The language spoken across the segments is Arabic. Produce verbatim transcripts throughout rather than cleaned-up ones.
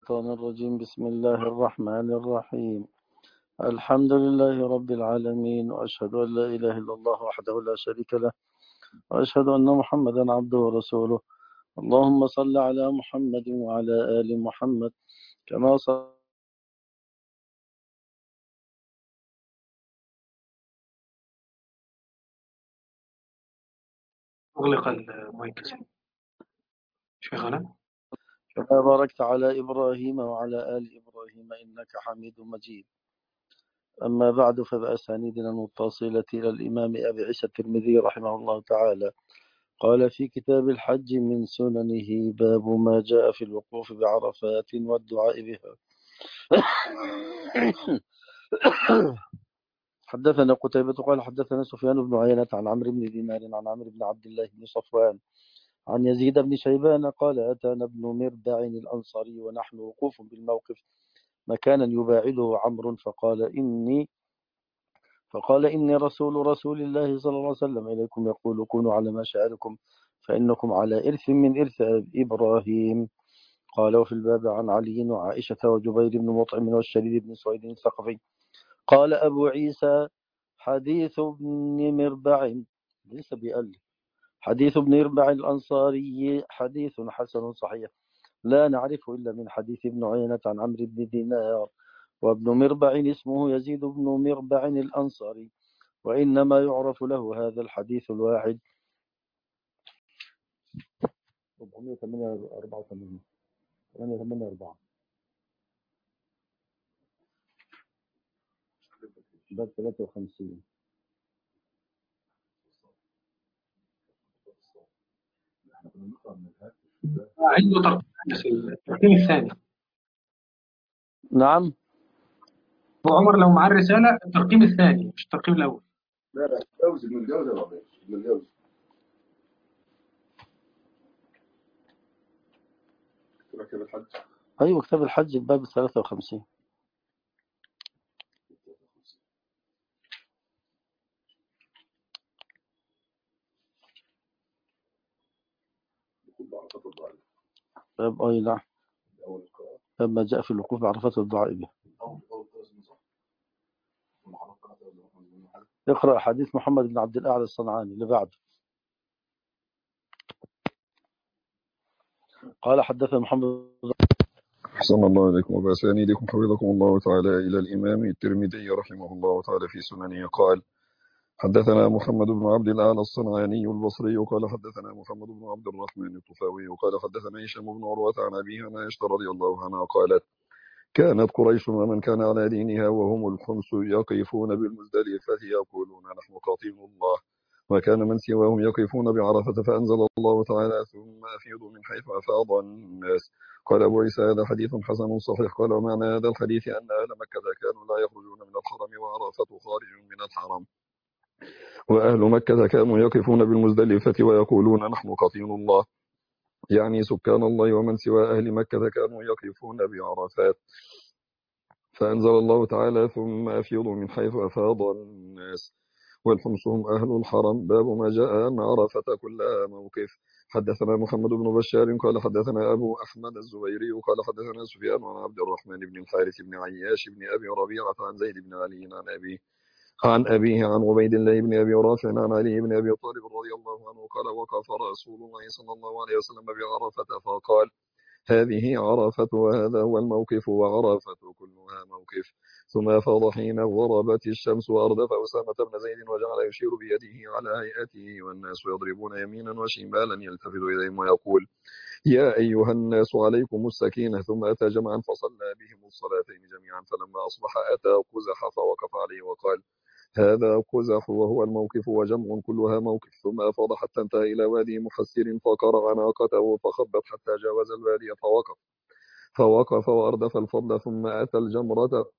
الشيطان الرجيم. بسم الله الرحمن الرحيم. الحمد لله رب العالمين، وأشهد أن لا إله إلا الله وحده لا شريك له، وأشهد أن محمدا عبده ورسوله. اللهم صل على محمد وعلى آل محمد كما صلى أغلق المايك شغلا كما باركت على إبراهيم وعلى آل إبراهيم إنك حميد مجيد. أما بعد، فبأسانيدنا المتصلة إلى الإمام أبي عيسى الترمذي رحمه الله تعالى قال في كتاب الحج من سننه: باب ما جاء في الوقوف بعرفات والدعاء بها. حدثنا قتيبة قال حدثنا سفيان بن عيينة عن عمرو بن دينار عن عمرو بن عبد الله بن صفوان عن يزيد بن شيبان قال: أتانا ابن مربع الأنصاري ونحن وقوف بالموقف مكانا يباعده عمرو فقال إني فقال إني رسول رسول الله صلى الله عليه وسلم إليكم يقول: كونوا على مشاعركم فإنكم على إرث من إرث إبراهيم. قال: وفي الباب عن علي وعائشة وجبير بن مطعم والشريد بن سويد الثقفي. قال أبو عيسى: حديث ابن مربع ليس بألف حديث ابن مربع الأنصاري حديث حسن صحيح، لا نعرفه إلا من حديث ابن عيينة عن عمرو بن دينار، وابن مربع اسمه يزيد بن مربع الأنصاري، وإنما يعرف له هذا الحديث الواحد. أربعمائة وأربعة وثمانين باب ثلاثة وخمسين. عنده ترقيم الترقيم الثاني. نعم. أبو عمر لو معاه الرسالة الترقيم الثاني مش الترقيم الأول. لا لا جوز ابن الجوز يا ربيع ابن الجوز. كتاب الحج. أيوة كتاب الحج الباب ثلاثة وخمسين. باب أي نعم باب ما جاء في الوقوف بعرفات والدعاء به. اقرأ حديث محمد بن عبد الأعلى الصنعاني اللي بعده. قال حدثنا محمد. أحسن الله إليكم وبأسانيدكم حفظكم الله تعالى إلى الإمام الترمذي رحمه الله تعالى في سننه قال: حدثنا محمد بن عبد الأعلى الصنعاني البصري قال حدثنا محمد بن عبد الرحمن الطفاوي قال حدثنا هشام بن عروة عن أبيه عن عائشة رضي الله عنها قالت: كانت قريش ومن كان على دينها وهم الحمص يقفون بالمزدلفة يقولون: نحن قاتل الله. وكان من سواهم يقفون بعرفة فأنزل الله تعالى: ثم أفيضوا من حيث أفاض الناس. قال أبو عيسى: هذا حديث حسن صحيح. قال: ومعنى هذا الحديث أن أهل مكة كانوا لا يخرجون من الحرم وعرفة خارج من الحرم، وأهل مكة كانوا يقفون بالمزدلفة ويقولون: نحن قاتل الله، يعني سكان الله ومن سوى أهل مكة كانوا يقفون بعرفات. فأنزل الله تعالى: ثم أفيضوا من حيث أفاض الناس. والحمص هم أهل الحرم. باب ما جاء أن عرفة كلها موقف. حدثنا محمد بن بشار قال حدثنا أبو أحمد الزبيري قال حدثنا سفيان عن عبد الرحمن بن الحارث بن عياش بن أبي ربيعة عن زيد بن علي عن أبيه عن أبيه عن عبيد الله بن أبي رافع عن علي بن أبي طالب رضي الله عنه قال: وقف رسول الله صلى الله عليه وسلم بعرفة فقال: هذه عرفة وهذا هو الموقف، وعرفة كلها موقف. ثم أفاض حين غربت الشمس وأردف أسامة بن زيد وجعل يشير بيده على هيئته والناس يضربون يمينا وشمالا يلتفت إليهم ويقول: يا أيها الناس عليكم السكينة. ثم أتى جمعا فصلى بهم الصلاتين جميعا، فلما أصبح أتى قزح فوقف عليه وقال: هذا قزح وهو الموقف وجمع كلها موقف. ثم أفاض حتى انتهى إلى وادي محسر فقرع ناقته فخبت حتى جاوز الوادي فوقف فوقف وأردف الفضل. ثم أتى الجمرة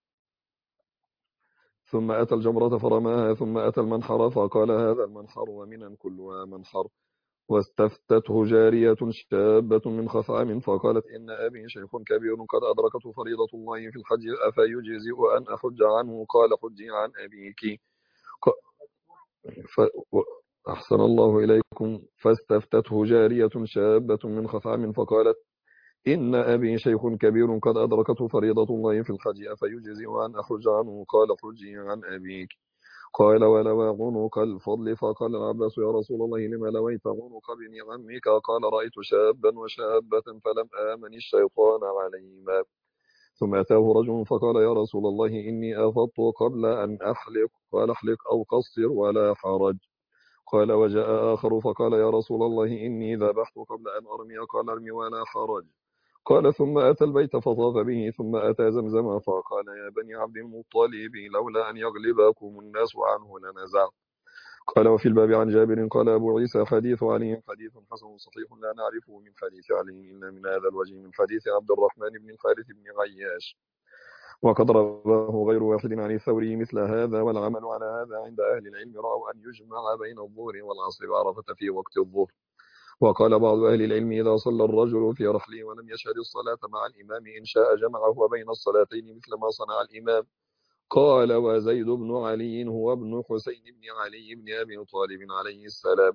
ثم أتى الجمرة فرماها. ثم أتى المنحر فقال: هذا المنحر ومنا كلها منحر. واستفتته جارية شابة من خثعم فقالت: إن أبي شيخ كبير قد أدركته فريضة الله في الحج أفيجزئ أن أحج عنه؟ قال: حجي عن أبيك. ف... أحسن الله إليكم. فاستفتته جارية شابة من خثعم فقالت: إن أبي شيخ كبير قد أدركته فريضة الله في الحج أفيجزئ أن أحج عنه؟ قال حجي عن أبيك. قال ولوى عنق الفضل. فقال العباس يا رسول الله لما لويت عنق ابن عمك؟ قال رأيت شابا وشابة فلم آمن الشيطان عليهما. ثم أتاه رجل فقال يا رسول الله إني أفضت قبل أن أحلق. قال احلق أو قصر ولا حرج. قال وجاء آخر فقال يا رسول الله إني ذبحت قبل أن أرمي. قال ارمي ولا حرج. قال ثم أتى البيت فطاف به ثم أتى زمزم فقال يا بني عبد المطلب لولا أن يغلبكم الناس عنه لنزعت. قال وفي الباب عن جابر قال أبو عيسى حديث علي حديث حسن صحيح لا نعرفه من حديث علي إلا من هذا الوجه من حديث عبد الرحمن بن الحارث بن عياش. وقد رواه غير واحد عن الثوري مثل هذا. والعمل على هذا عند أهل العلم رأوا أن يجمع بين الظهر والعصر بعرفة في وقت الظهر. وقال بعض أهل العلم إذا صلى الرجل في رحله ولم يشهد الصلاة مع الإمام إن شاء جمعه بين الصلاتين مثل ما صنع الإمام. قال وزيد بن علي هو ابن حسين بن علي بن أبي طالب عليه السلام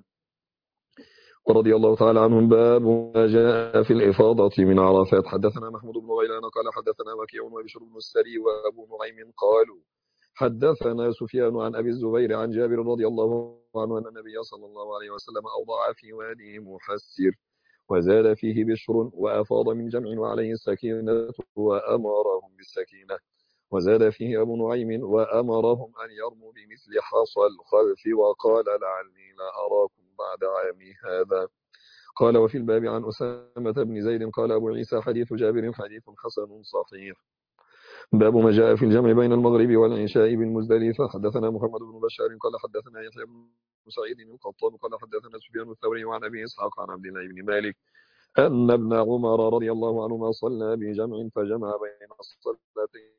ورضي الله تعالى عنهم. باب ما جاء في الإفاضة من عرفات. حدثنا محمود بن غيلان قال حدثنا وكيع وبشر بن السري وأبو نعيم قالوا حدثنا سفيان عن أبي الزبير عن جابر رضي الله عنه أن النبي صلى الله عليه وسلم أوضع في وادي محسر وزاد فيه بشر وأفاض من جمع وعليه السكينة وأمرهم بالسكينة. وزاد فيه أبو نعيم وأمرهم أن يرموا بمثل حصى الخلف وقال لعلي لا أراكم بعد عامي هذا. قال وفي الباب عن أسامة بن زيد قال أبو عيسى حديث جابر حديث حسن صحيح. باب ما جاء في الجمع بين المغرب والعشاء بالمزدلفة. حدثنا محمد بن بشار قال حدثنا يحيى بن سعيد القطان قال حدثنا سفيان الثوري وعن أبي إسحاق عن عبد الله بن مالك أن ابن عمر رضي الله عنهما صلى بجمع فجمع بين الصلاتين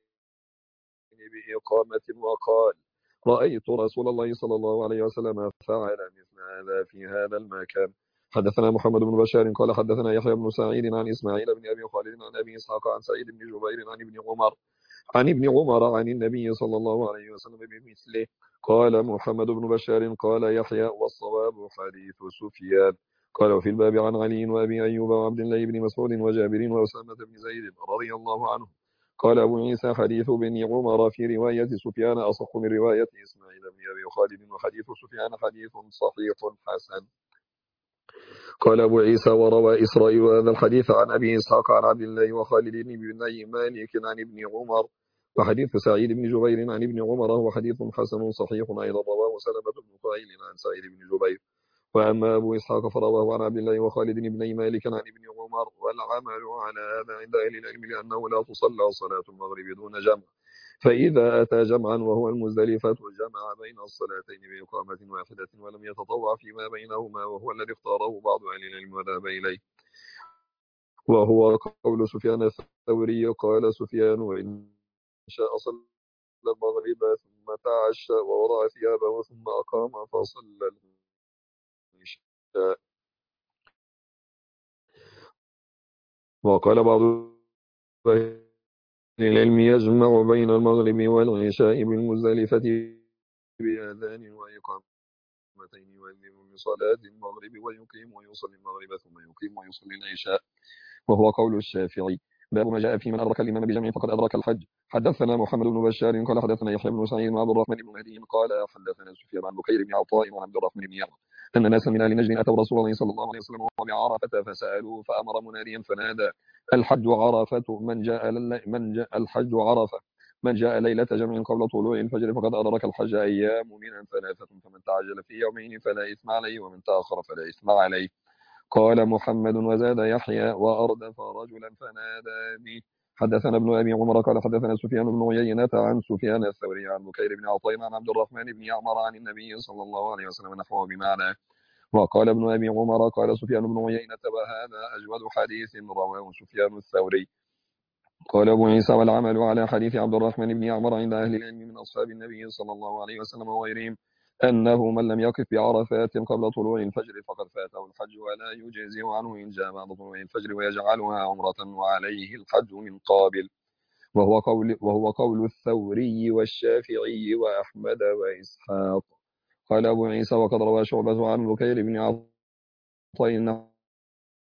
بإقامة وقال رأيت رسول الله صلى الله عليه وسلم فعل مثل هذا في هذا المكان. حدثنا محمد بن بشار قال حدثنا يحيى بن سعيد عن إسماعيل بن أبي خالد عن أبي إسحاق عن سعيد بن جبير عن ابن عمر عن ابن عمر عن النبي صلى الله عليه وسلم بمثله. قال محمد بن بشار قال يحيى والصواب حديث سفيان. قال وفي الباب عن علي وأبي أيوب وعبد الله بن مسعود وجابر وأسامة بن زيد رضي الله عنه. قال أبو عيسى حديث بن عمر في رواية سفيان أصح من رواية إسماعيل بن أبي خالد وحديث سفيان حديث صحيح حسن. قال أبو عيسى وروى إسرائيل هذا الحديث عن أبي إسحاق عن عبد الله وخالد بن مالك عن ابن عمر وحديث سعيد بن جبير عن ابن عمر هو حديث حسن صحيح أيضا رواه سلمة بن قائل عن سعيد بن جبير. وأما أبو إسحاق فرواه عن عبد الله وخالد بن مالك عن ابن عمر. والعمل على هذا عند أهل العلم لأنه لا تصلى صلاة المغرب دون جمع فإذا أتى جمعا وهو المزدلفة جمع بين الصلاتين بإقامة واحدة ولم يتطوع فيما بينهما وهو الذي اختاره بعض أهل العلم وذهب إليه وهو قول سفيان الثوري. قال سفيان وإن شاء صلى المغرب ثم تعشى ووضع ثيابه ثم أقام فصلى العشاء. وقال بعض أهل العلم يجمع بين المغرب والعشاء بالمزدلفة بأذان وإقامتين يؤذن لصلاة المغرب ويقيم ويصلي المغرب ثم يقيم ويصلي العشاء وهو قول الشافعي. باب ما جاء في من أدرك الإمام بجمع فقد أدرك الحج. حدثنا محمد بن بشار قال حدثنا يحيى بن سعيد وعبد الرحمن بن مهدي قال حدثنا سفيان عن بكير بن عطاء وعن عبد الرحمن بن يعمر أن ناسا من أهل نجد أتوا رسول الله صلى الله عليه وسلم وهو بعرفة فسألوه فأمر مناديا فنادى الحج عرفة من جاء من جاء الحج عرفة من جاء ليلة جمع قبل طلوع الفجر فقد أدرك الحج. أيام من ثلاثة فمن تعجل في يومين فلا إثم عليه ومن تأخر فلا إثم عليه. قال محمد وزاد يحيى وأردف رجلا فنادى به. حدثنا ابن أبي عمر قال حدثنا سفيان بن عيينة عن سفيان الثوري عن بكير بن عطاء عن عبد الرحمن بن يعمر عن النبي صلى الله عليه وسلم نحوه بمعنى. وقال ابن أبي عمر قال سفيان بن عيينة وهذا أجود حديث رواه سفيان الثوري. قال أبو عيسى والعمل على حديث عبد الرحمن بن يعمر عند أهل العلم من أصحاب النبي صلى الله عليه وسلم وغيرهم أنه من لم يقف بعرفات قبل طلوع الفجر فقد فاته الحج ولا يجزئ عنه إن جاء بعد طلوع الفجر ويجعلها عمرة وعليه الحج من قابل وهو قول, وهو قول الثوري والشافعي وأحمد وإسحاق. قال أبو عيسى وقد روى شعبة عن بكير بن عطاء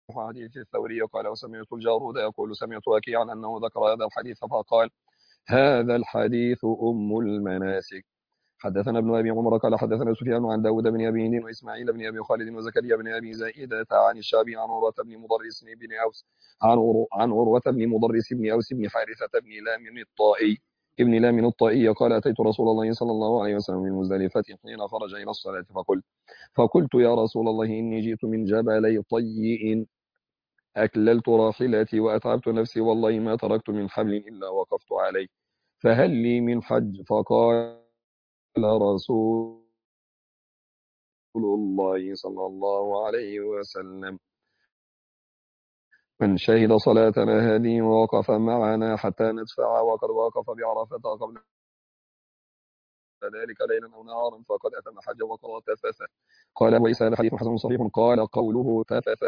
حديث الثوري قال وسمعت الجارود يقول سمعت وكيعا أنه ذكر هذا الحديث فقال هذا الحديث أم المناسك. حدثنا ابن أبي عمر قال حدثنا سفيان عن داود بن أبي هند وإسماعيل بن أبي خالد وزكريا بن أبي زائدة عن الشعبي عن عروة بن مدرس بن أوس عن عن عروة بن مدرس بن أوس بن حارثة بن لام الطائي ابن لام الطائي قال أتيت رسول الله صلى الله عليه وسلم من مزدلفة حين خرج إلى الصلاة فقلت فقلت يا رسول الله إني جئت من جبلي طيء أكللت راحلتي وأتعبت نفسي والله ما تركت من حبل إلا وقفت عليه فهل لي من حج؟ فقال رسول الله صلى الله عليه وسلم من شهد صلاتنا هذه ووقف معنا حتى ندفع وقد وقف بعرفة قبل ذلك ليلا أو نهارا فقد أتم حج وقضى تفث. قال أبو عيسى هذا حديث حسن صحيح. قال قوله تفث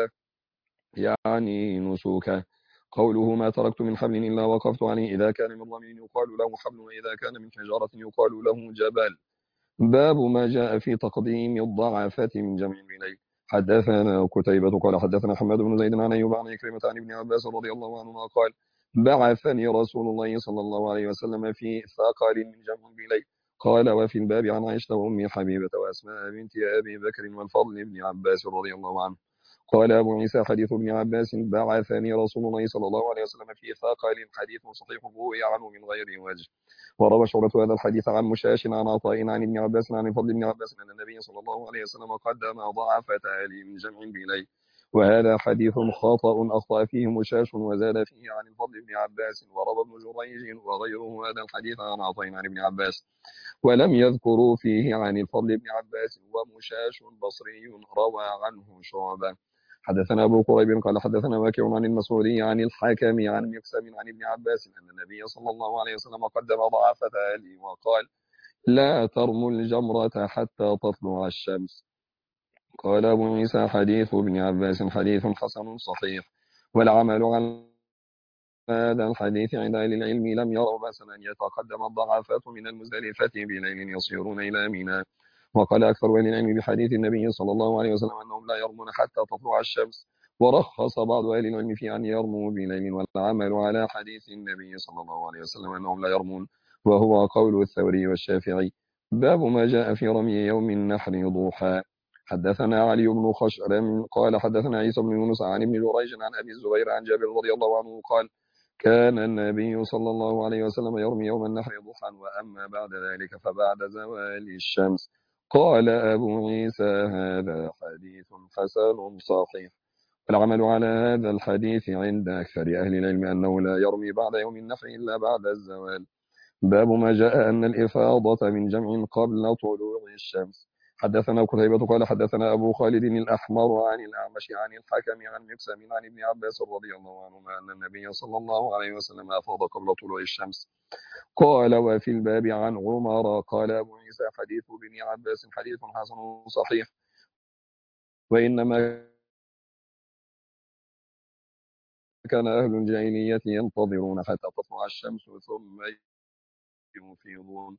يعني نسوكا قوله ما تركت من حبل إلا وقفت عليه إذا كان من رمل يقال له حبل وإذا كان من حجارة يقال له جبل. باب ما جاء في تقديم الضعفة من جمع بليل. حدثنا قتيبة قال حدثنا حماد بن زيد عن أيوب عن عكرمة عن ابن عباس رضي الله عنهما قال بعثني رسول الله صلى الله عليه وسلم في ثقل من جمع بليل. قال وفي الباب عن عائشة وأم حبيبة وأسماء بنت أبي بكر والفضل بن عباس رضي الله عنه. قال أبو عيسى حديث ابن عباس بعثني رسول الله صلى الله عليه وسلم في ثقل حديث صحيح روي عنه من غير وجه. وروى شعبة هذا الحديث عن مشاش عن عطاء عن ابن عباس عن الفضل بن عباس أن النبي صلى الله عليه وسلم قدم ضعفة آلي من جمع بليل. وهذا حديث خطأ أخطأ فيه مشاش وزاد فيه عن الفضل بن عباس. وروى ابن جريج وغيره هذا الحديث عن عطاء عن ابن عباس ولم يذكروا فيه عن الفضل بن عباس. ومشاش بصري روى عنه شعبة. حدثنا أبو قريب قال حدثنا واكع عن المسعودي عن الحكم عن مقسم عن ابن عباس أن النبي صلى الله عليه وسلم قدم ضعفة آله وقال لا ترموا الجمرة حتى تطلع الشمس. قال أبو عيسى حديث ابن عباس حديث حسن صحيح. والعمل على هذا الحديث عند أهل العلم لم يروا بأسا أن يتقدم الضعفات من المزدلفة بليل يصيرون إلى منى. وقال أكثر أهل العلم بحديث النبي صلى الله عليه وسلم أنهم لا يرمون حتى تطلع الشمس. ورخص بعض أهل العلم في أن يرموا بليل. والعمل على حديث النبي صلى الله عليه وسلم أنهم لا يرمون وهو قول الثوري والشافعي. باب ما جاء في رمي يوم النحر ضحى. حدثنا علي بن خشرم قال حدثنا عيسى بن يونس عن ابن جريج عن أبي الزبير عن جابر رضي الله عنه قال كان النبي صلى الله عليه وسلم يرمي يوم النحر ضحى وأما بعد ذلك فبعد زوال الشمس. قال أبو عيسى هذا حديث حسن صحيح. والعمل على هذا الحديث عند أكثر أهل العلم أنه لا يرمي بعد يوم النحر إلا بعد الزوال. باب ما جاء أن الإفاضة من جمع قبل طلوع الشمس. حدثنا قتيبة قال حدثنا أبو خالد الأحمر عن الأعمش عن الحكم عن مقسم عن ابن عباس رضي الله عنهما أن النبي صلى الله عليه وسلم أفاض قبل طلوع الشمس. قال وفي الباب عن عمر. قال أبو عيسى حديث ابن عباس حديث حسن صحيح. وإنما كان أهل الجاهلية ينتظرون حتى تطلع الشمس ثم يفيضون.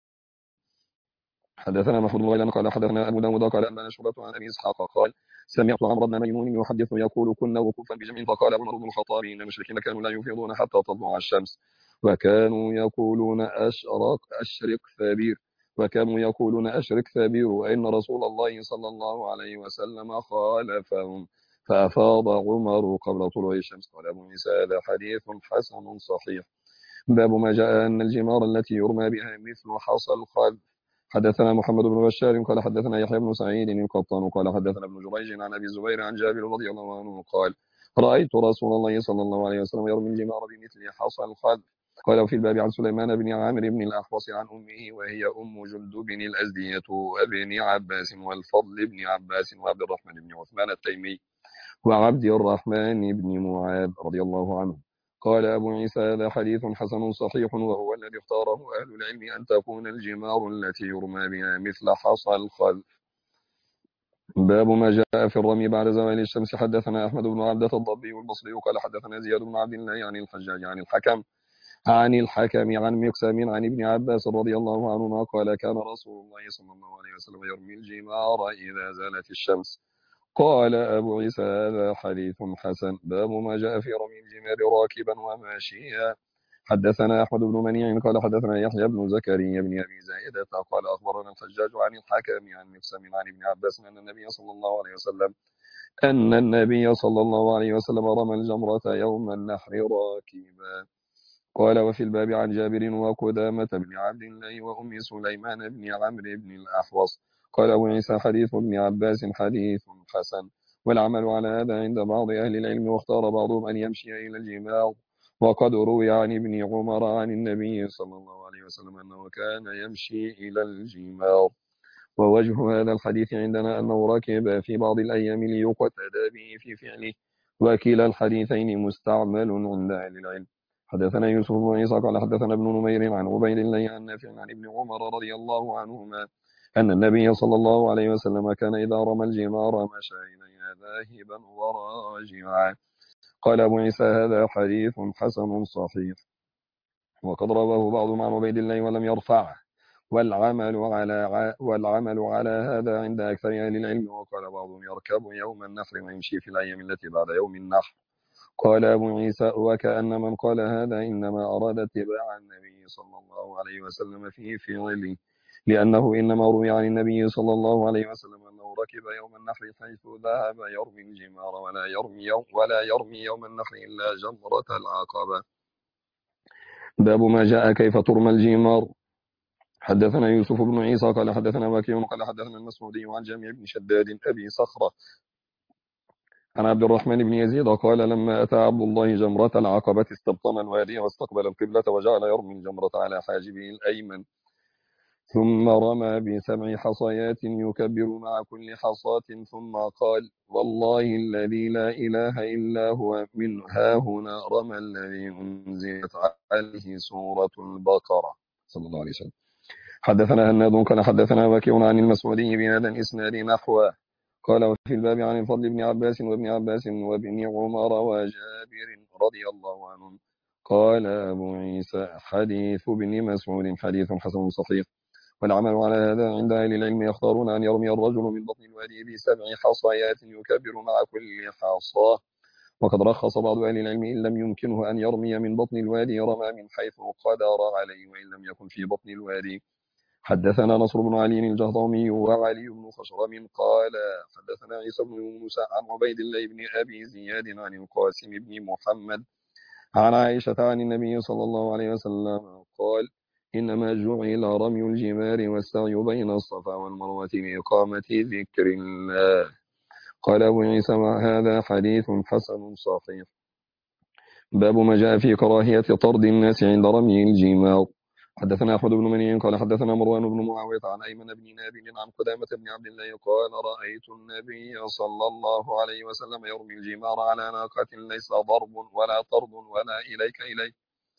حدثنا محمود بن غيلان قال حدثنا أبو داود قال أنبأنا شعبة عن أبي إسحاق قال سمعت عمرو بن ميمون يحدث يقول كنا وقوفا بجمع فقال عمر بن الخطاب إن المشركين كانوا لا يفيضون حتى تطلع الشمس وكانوا يقولون أشرق أشرق ثابير وكانوا يقولون أشرق ثابير وإن رسول الله صلى الله عليه وسلم خالفهم فأفاض عمر قبل طلوع الشمس. قال أبو عيسى هذا حديث حسن صحيح. باب ما جاء أن الجمار التي يرمى بها مثل حصى الخذ. حدثنا محمد بن بشار قال حدثنا يحيى بن سعيد القطان قال حدثنا ابن جريج عن أبي الزبير عن جابر رضي الله عنه قال رأيت رسول الله صلى الله عليه وسلم يرمي الجمار بمثل حصى الخذ. قال في الباب عن سليمان بن عامر بن الأحوص عن أمه وهي أم جندب الأزدية وابن عباس والفضل بن عباس وعبد الرحمن بن عثمان التيمي وعبد الرحمن بن معاذ رضي الله عنه. قال أبو عيسى هذا حديث حسن صحيح وهو الذي اختاره أهل العلم أن تكون الجمار التي يرمى بها مثل حصى الخذ. باب ما جاء في الرمي بعد زوال الشمس. حدثنا أحمد بن عبدة الضبي والبصري قال حدثنا زياد بن عبد الله عن الحجاج عن الحكم عن الحكم عن مقسم عن ابن عباس رضي الله عنهما قال كان رسول الله صلى الله عليه وسلم يرمي الجمار إذا زالت الشمس. قال أبو عيسى هذا حديث حسن. باب ما جاء في رمي الجمار راكبا وماشيا. حدثنا أحمد بن منيع قال حدثنا يحيى بن زكريا بن أبي زائدة قال أخبرنا الحجاج عن الحكم عن مقسم عن ابن عباس أن النبي صلى الله عليه وسلم أن النبي صلى الله عليه وسلم رمى الجمرة يوم النحر راكبا. قال وفي الباب عن جابر وقدامة بن عبد الله وأم سليمان بن عمرو بن الأحوص. قال أبو عيسى حديث ابن عباس حديث حسن. والعمل على هذا عند بعض أهل العلم، واختار بعضهم أن يمشي إلى الجمار. وقد روي عن ابن عمر عن النبي صلى الله عليه وسلم أنه كان يمشي إلى الجمار. ووجه هذا الحديث عندنا أنه ركب في بعض الأيام ليقتدى به في فعله، وكلا الحديثين مستعمل عند أهل العلم. حدثنا يوسف بن عيسى قال حدثنا ابن نمير عن عبيد الله عن نافع عن ابن عمر رضي الله عنهما أن النبي صلى الله عليه وسلم كان إذا رمى الجمار مشى إليها ذاهبا وراجعا. قال أبو عيسى هذا حديث حسن صحيح. وقد رواه بعض عن عبيد الله ولم يرفعه. والعمل على والعمل على هذا عند أكثر أهل العلم. وقال بعضهم يركب يوم النحر ويمشي في الأيام التي بعد يوم النحر. قال أبو عيسى وكأن من قال هذا إنما أراد اتباع النبي صلى الله عليه وسلم في فعله، لأنه إنما روي عن النبي صلى الله عليه وسلم أنه ركب يوم النحر حيث ذهب يرمي الجمار ولا يرمي يوم, ولا يرمي يوم النحر إلا جمرة العقبة. باب ما جاء كيف ترمى الجمار. حدثنا يوسف بن عيسى قال حدثنا وكيع قال حدثنا المسعودي عن جميع بن شداد أبي صخرة عن عبد الرحمن بن يزيد قال لما أتى عبد الله جمرة العقبة استبطن الوادي واستقبل القبلة وجعل يرمي الجمرة على حاجبه الأيمن، ثم رمى بسبع حصيات يكبر مع كل حصاة، ثم قال والله الذي لا إله إلا هو من ها هنا رمى الذي أنزلت عليه سورة البقرة صلى الله عليه وسلم. حدثنا هناد قال حدثنا وكيع عن المسعودي بهذا الإسناد نحوه. قال وفي الباب عن الفضل بن عباس وابن عباس وابن عمر وجابر رضي الله عنهم. قال أبو عيسى حديث ابن مسعود حديث حسن صحيح. والعمل على هذا عند أهل العلم، يختارون أن يرمي الرجل من بطن الوادي بسبع حصيات يكبر مع كل حصاه. وقد رخص بعض أهل العلم إن لم يمكنه أن يرمي من بطن الوادي رمى من حيث قدر عليه وإن لم يكن في بطن الوادي. حدثنا نصر بن علي الجهضمي وعلي بن خشرم قال حدثنا عيسى بن موسى عن عبيد الله بن أبي زياد عن القاسم بن محمد عن عائشة عن النبي صلى الله عليه وسلم قال إنما جعل رمي الجمار والسعي بين الصفا والمروة لإقامة ذكر الله. قال أبو عيسى هذا حديث حسن صحيح. باب ما جاء في كراهية طرد الناس عند رمي الجمار. حدثنا أحمد بن منيع قال حدثنا مروان بن معاوية عن أيمن بن نابل عن قدامة بن عبد الله قال رأيت النبي صلى الله عليه وسلم يرمي الجمار على ناقة ليس ضرب ولا طرد ولا إليك إليك.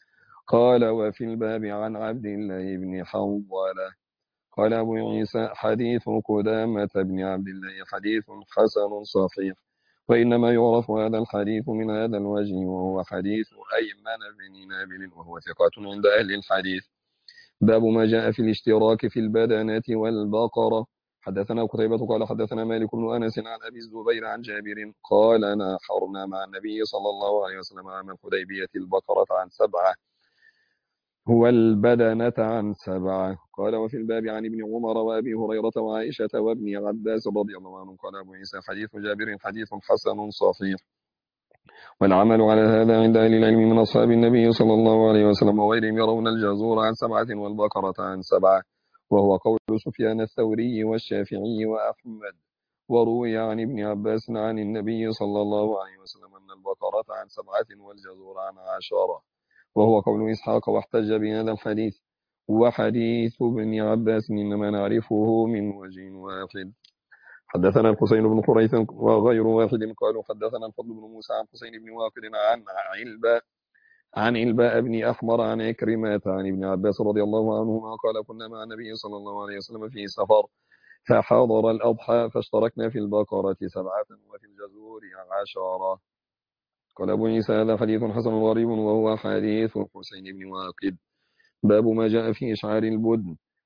قال وفي الباب عن عبد الله بن حنظلة. قال أبو عيسى حديث قدامة بن عبد الله حديث حسن صحيح. وإنما يعرف هذا الحديث من هذا الوجه وهو حديث أيمن بن نابل وهو ثقة عند أهل الحديث. باب ما جاء في الاشتراك في البدنات والبقرة. حدثنا قتيبة قال حدثنا مالك بن أنس عن أبي الزبير عن جابر قال نحرنا مع النبي صلى الله عليه وسلم عام الحديبية البقرة عن سبعة هو البدنة عن سبعة. قال وفي الباب عن ابن عمر وأبي هريرة وعائشة وابن عباس رضي الله عنهم. قال أبو عيسى حديث جابر حديث حسن صحيح. والعمل على هذا عند أهل العلم من أصحاب النبي صلى الله عليه وسلم وغيرهم يرون الجزور عن سبعة والبقرة عن سبعة، وهو قول سفيان الثوري والشافعي وأحمد. وروي عن ابن عباس عن النبي صلى الله عليه وسلم أن البقرة عن سبعة والجزور عن عشرة، وهو قول إسحاق واحتج بهذا الحديث. وحديث ابن عباس إنما نعرفه من وجه واحد. حدثنا الحسين بن حريث وغير واحد قالوا حدثنا الفضل بن موسى عن حسين بن واقد عن علباء عن علباء بن أحمر عن عكرمة عن ابن عباس رضي الله عنهما قال كنا مع النبي صلى الله عليه وسلم في سفر فحضر الأضحى فاشتركنا في البقرة سبعة وفي الجزور عشرة. قال أبو عيسى هذا حديث حسن غريب وهو حديث حسين بن واقد. باب ما جاء في إشعار البدن.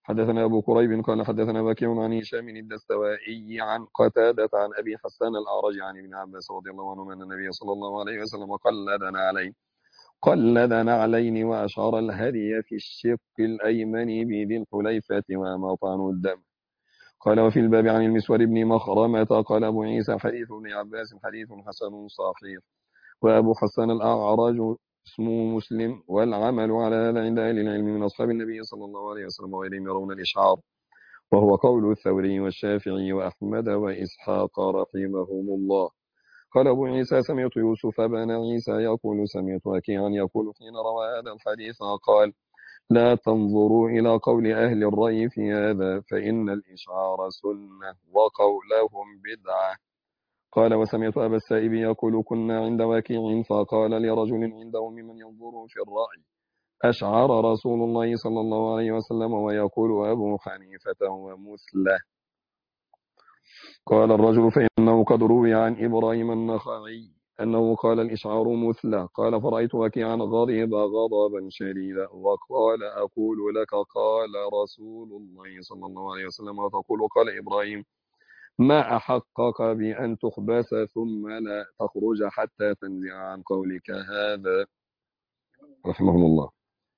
حدثنا أبو كريب قال حدثنا وكيع عن هشام الدستوائي عن قتادة عن أبي حسان الأعرج عن ابن عباس رضي الله عنهما أن النبي صلى الله عليه وسلم قلدنا عليه قلدنا علين وأشعر الهدي في الشق الأيمن بذي الحليفة ومطعن الدم. قال وفي الباب عن المسور بن مخرمة قال أبو عيسى حديث ابن عباس حديث حسن صحيح. وأبو حسان الأعرج اسمه مسلم، والعمل على هذا عند أهل العلم من أصحاب النبي صلى الله عليه وسلم وغيرهم يرون الإشعار، وهو قول الثوري والشافعي وأحمد وإسحاق رحمهم الله. قال أبو عيسى سمعت يوسف بن عيسى يقول سمعت وكيعا يقول حين روى هذا الحديث قال لا تنظروا إلى قول أهل الرأي في هذا فإن الإشعار سنة وقولهم بدعة. قال وسمعت أبا السائب يقول كنا عند وكيع فقال لرجل عنده ممن ينظر في الرأي أشعر رسول الله صلى الله عليه وسلم ويقول أبو حنيفة ومثله. قال الرجل فإنه قد روي عن إبراهيم النخعي أنه قال الإشعار مثله. قال فرأيت وكيعا غضب غضبا شديدا وقال أقول لك قال رسول الله صلى الله عليه وسلم وتقول قال إبراهيم ما أحقق بأن تحبس ثم لا تخرج حتى تنزع عن قولك هذا رحمه الله.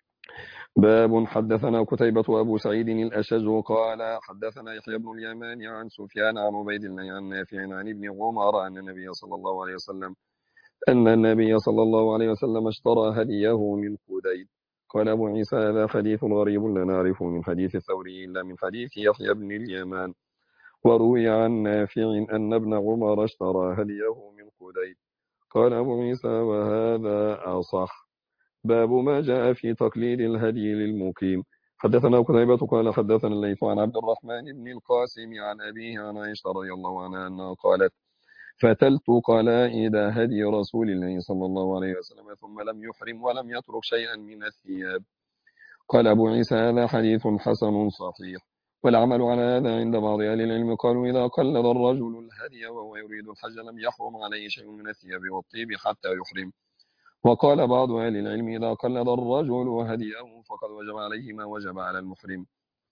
باب حدثنا قتيبة وأبو سعيد الأشج قال حدثنا يحيى بن اليمان عن سفيان عن عبيد الله عن نافع عن ابن عمر أن النبي صلى الله عليه وسلم أن النبي صلى الله عليه وسلم اشترى هديه من قديد. قال أبو عيسى هذا حديث غريب لا نعرفه من حديث الثوري إلا من حديث يحيى بن اليمان. وروي عن نافع أن ابن عمر اشترى هديه من قديد. قال أبو عيسى وهذا أصح. باب ما جاء في تقليد الهدي للمقيم. حدثنا قتيبة قال حدثنا الليث عن عبد الرحمن بن القاسم عن أبيه عن عائشة رضي الله عنها أنها قالت فتلت قلائد هدي رسول الله صلى الله عليه وسلم ثم لم يحرم ولم يترك شيئا من الثياب. قال أبو عيسى هذا حديث حسن صحيح. والعمل على هذا عند بعض أهل العلم قالوا إذا قلد الرجل الهدي وهو يريد الحج لم يحرم عليه شيء من الثياب والطيب حتى يحرم. وقال بعض أهل العلم إذا قلد الرجل هديه فقد وجب عليه ما وجب على المحرم.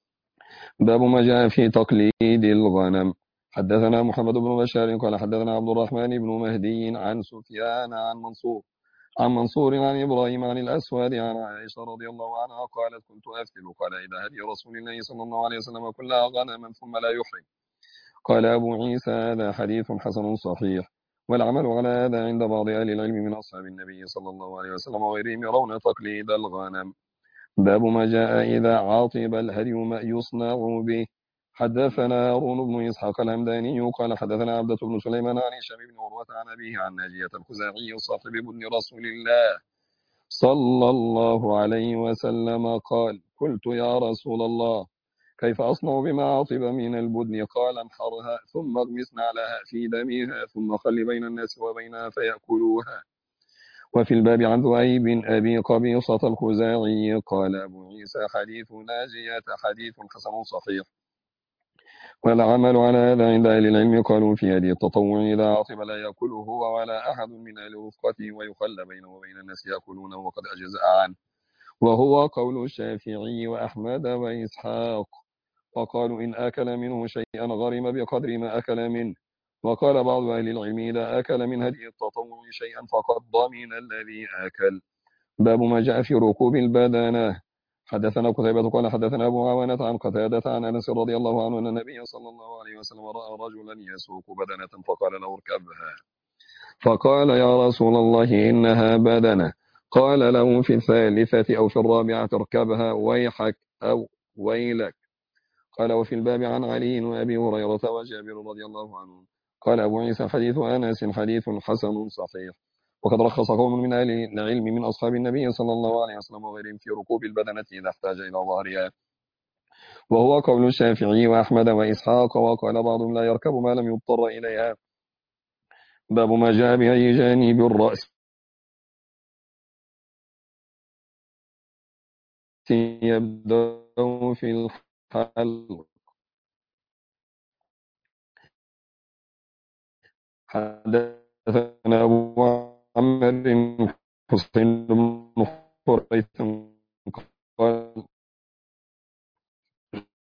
باب ما جاء في تقليد الغنم. حدثنا محمد بن بشار قال حدثنا عبد الرحمن بن مهدي عن سفيان عن منصور عن منصور عن إبراهيم عن الأسود عن عائشة رضي الله عنها قالت كنت أفتل قال إذا هدي رسول الله صلى الله عليه وسلم كلها غنما ثم لا يحرم. قال أبو عيسى هذا حديث حسن صحيح. والعمل على هذا عند بعض أهل العلم من أصحاب النبي صلى الله عليه وسلم وغيرهم يرون تقليد الغنم. باب ما جاء إذا عاطب الهدي ما يصنع به. حدثنا هارون بن إسحاق الهمداني قال حدثنا عبدة بن سليمان عن هشام بن عروة عن أبيه عن ناجية الخزاعي صاحب ابن رسول الله صلى الله عليه وسلم قال قلت يا رسول الله كيف أصنع بما عاطب من البدن؟ قال انحرها ثم اغمس نعلها في دمها ثم خل بين الناس وبينها فيأكلوها. وفي الباب عن ذؤيب أبي قبيصة الخزاعي قال أبو عيسى حديث ناجية حديث حسن صحيح. والعمل على هذا عند أهل العلم قالوا في هذه التطوع إذا عاطب لا يأكل هو ولا أحد من أهل رفقته ويخلى بينه وبين الناس يأكلونه وقد أجزأ عنه، وهو قول الشافعي وأحمد وإسحاق. وقالوا إن أكل منه شيئا غرم بقدر ما أكل منه. وقال بعض أهل العلم إذا أكل من هدي التطوع شيئا فقد ضمن الذي أكل. باب ما جاء في ركوب البدنة. حدثنا قتيبة قال حدثنا أبو عوانة عن قتادة عن أنس رضي الله عنه أن النبي صلى الله عليه وسلم رأى رجلا يسوق بدنة فقال له اركبها فقال يا رسول الله إنها بدنة. قال له في الثالثة أو في الرابعة اركبها ويحك أو ويلك. قال وفي الباب عن علي وأبي هريرة وجابر رضي الله عنهم. قال أبو عيسى حديث أنس حديث حسن صحيح. وقد رخص قوم من أهل العلم من أصحاب النبي صلى الله عليه وسلم وغيرهم في ركوب البدنة إذا احتاج إلى ظهرها، وهو قول الشافعي وأحمد وإسحاق. وقال بعضهم لا يركب ما لم يضطر إليها. باب ما جاء بأي جانب الرأس يبدأ في الحلق. حدثنا أبو عمرو حسين بن حريث قال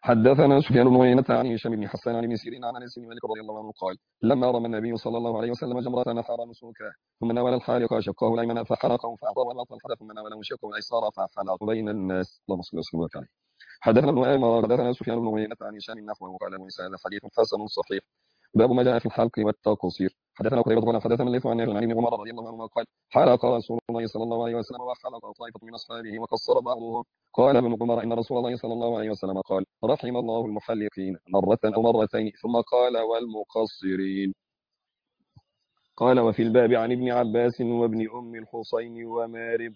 حدثنا سفيان بن عيينة عن هشام بن حسان عن ابن سيرين عن انس بن مالك رضي الله عنه قال لما رمى النبي صلى الله عليه وسلم جمرة نحر نسوكا ثم ناول الحالق شقه الايمن فحلقه فاعطاه الأطفال ثم ناوله شقه الايسار فحلق بين الناس. اللهم صل وسلم وبارك عليه. حدثنا ابن آمر حدثنا سفيان بن عيينة عن هشام نحوه وقال ابو عيسى هذا حديث حسن صحيح. باب ما جاء في الحلق والتقصير. حدثنا قتيبة قال حدثنا الليث عن نافع عن ابن عمر رضي الله عنهما قال حلق رسول الله صلى الله عليه وسلم وحلق طائفة من اصحابه وقصر بعضهم. قال ابن عمر ان رسول الله صلى الله عليه وسلم قال رحم الله المحلقين مرة او مرتين ثم قال والمقصرين. قال وفي الباب عن ابن عباس وابن ام الحصين ومارب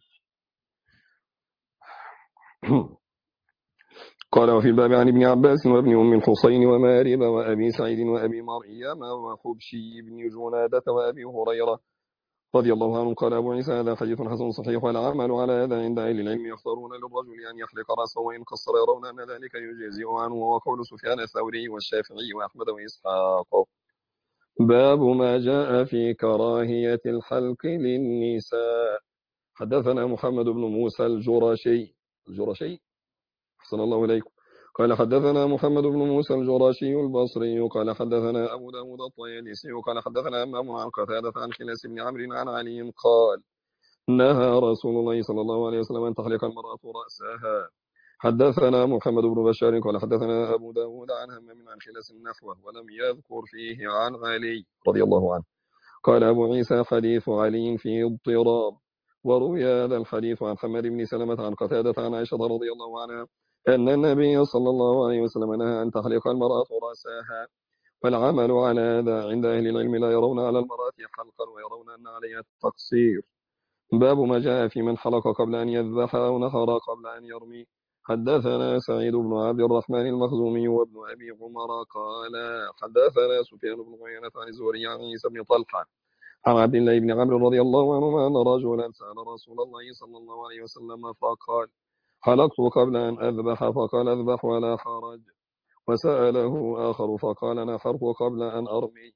قال وفي الباب عن ابن عباس وابن أم الحصين ومارب وأبي سعيد وأبي مريم وحبشي بن جنادة وأبي هريرة رضي الله عنه. قال أبو عيسى هذا حديث حسن صحيح والعمل على هذا عند أهل العلم يختارون للرجل أن يحلق رأسه وإن قصر يرون أن ذلك يجزئ عنه وقول سفيان الثوري والشافعي وأحمد وإسحاق. باب ما جاء في كراهية الحلق للنساء. حدثنا محمد بن موسى الجرشي الجرشي أحسن الله إليكم قال حدثنا محمد بن موسى الجراشي البصري قال حدثنا أبو داود الطيالسي قال حدثنا أمام عن قتادة عن خلاس بن عمرو عن علي قال نهى رسول الله صلى الله عليه وسلم أن تحلق المرأة رأسها. حدثنا محمد بن بشار قال حدثنا أبو داود عن همام عن خلاس نحوه ولم يذكر فيه عن علي رضي الله عنه. قال أبو عيسى حديث علي في اضطراب. وروي هذا الحديث عن حماد بن سلمة عن قتادة عن عائشة رضي الله عنها أن النبي صلى الله عليه وسلم نهى أن تحلق المرأة رأسها. والعمل على هذا عند أهل العلم لا يرون على المرأة حلقا ويرون أن عليها التقصير. باب ما جاء في من حلق قبل أن يذبح أو نحر قبل أن يرمي. حدثنا سعيد بن عبد الرحمن المخزومي وابن أبي عمر قال حدثنا سفيان بن عيينة عن الزهري عن عيسى بن طلحة عن عبد الله بن عمرو رضي الله عنهما أن رجلا سأل رسول الله صلى الله عليه وسلم فقال حلقت قبل أن أذبح فقال أذبح ولا حرج. وسأله آخر فقال نحرت قبل أن أرمي.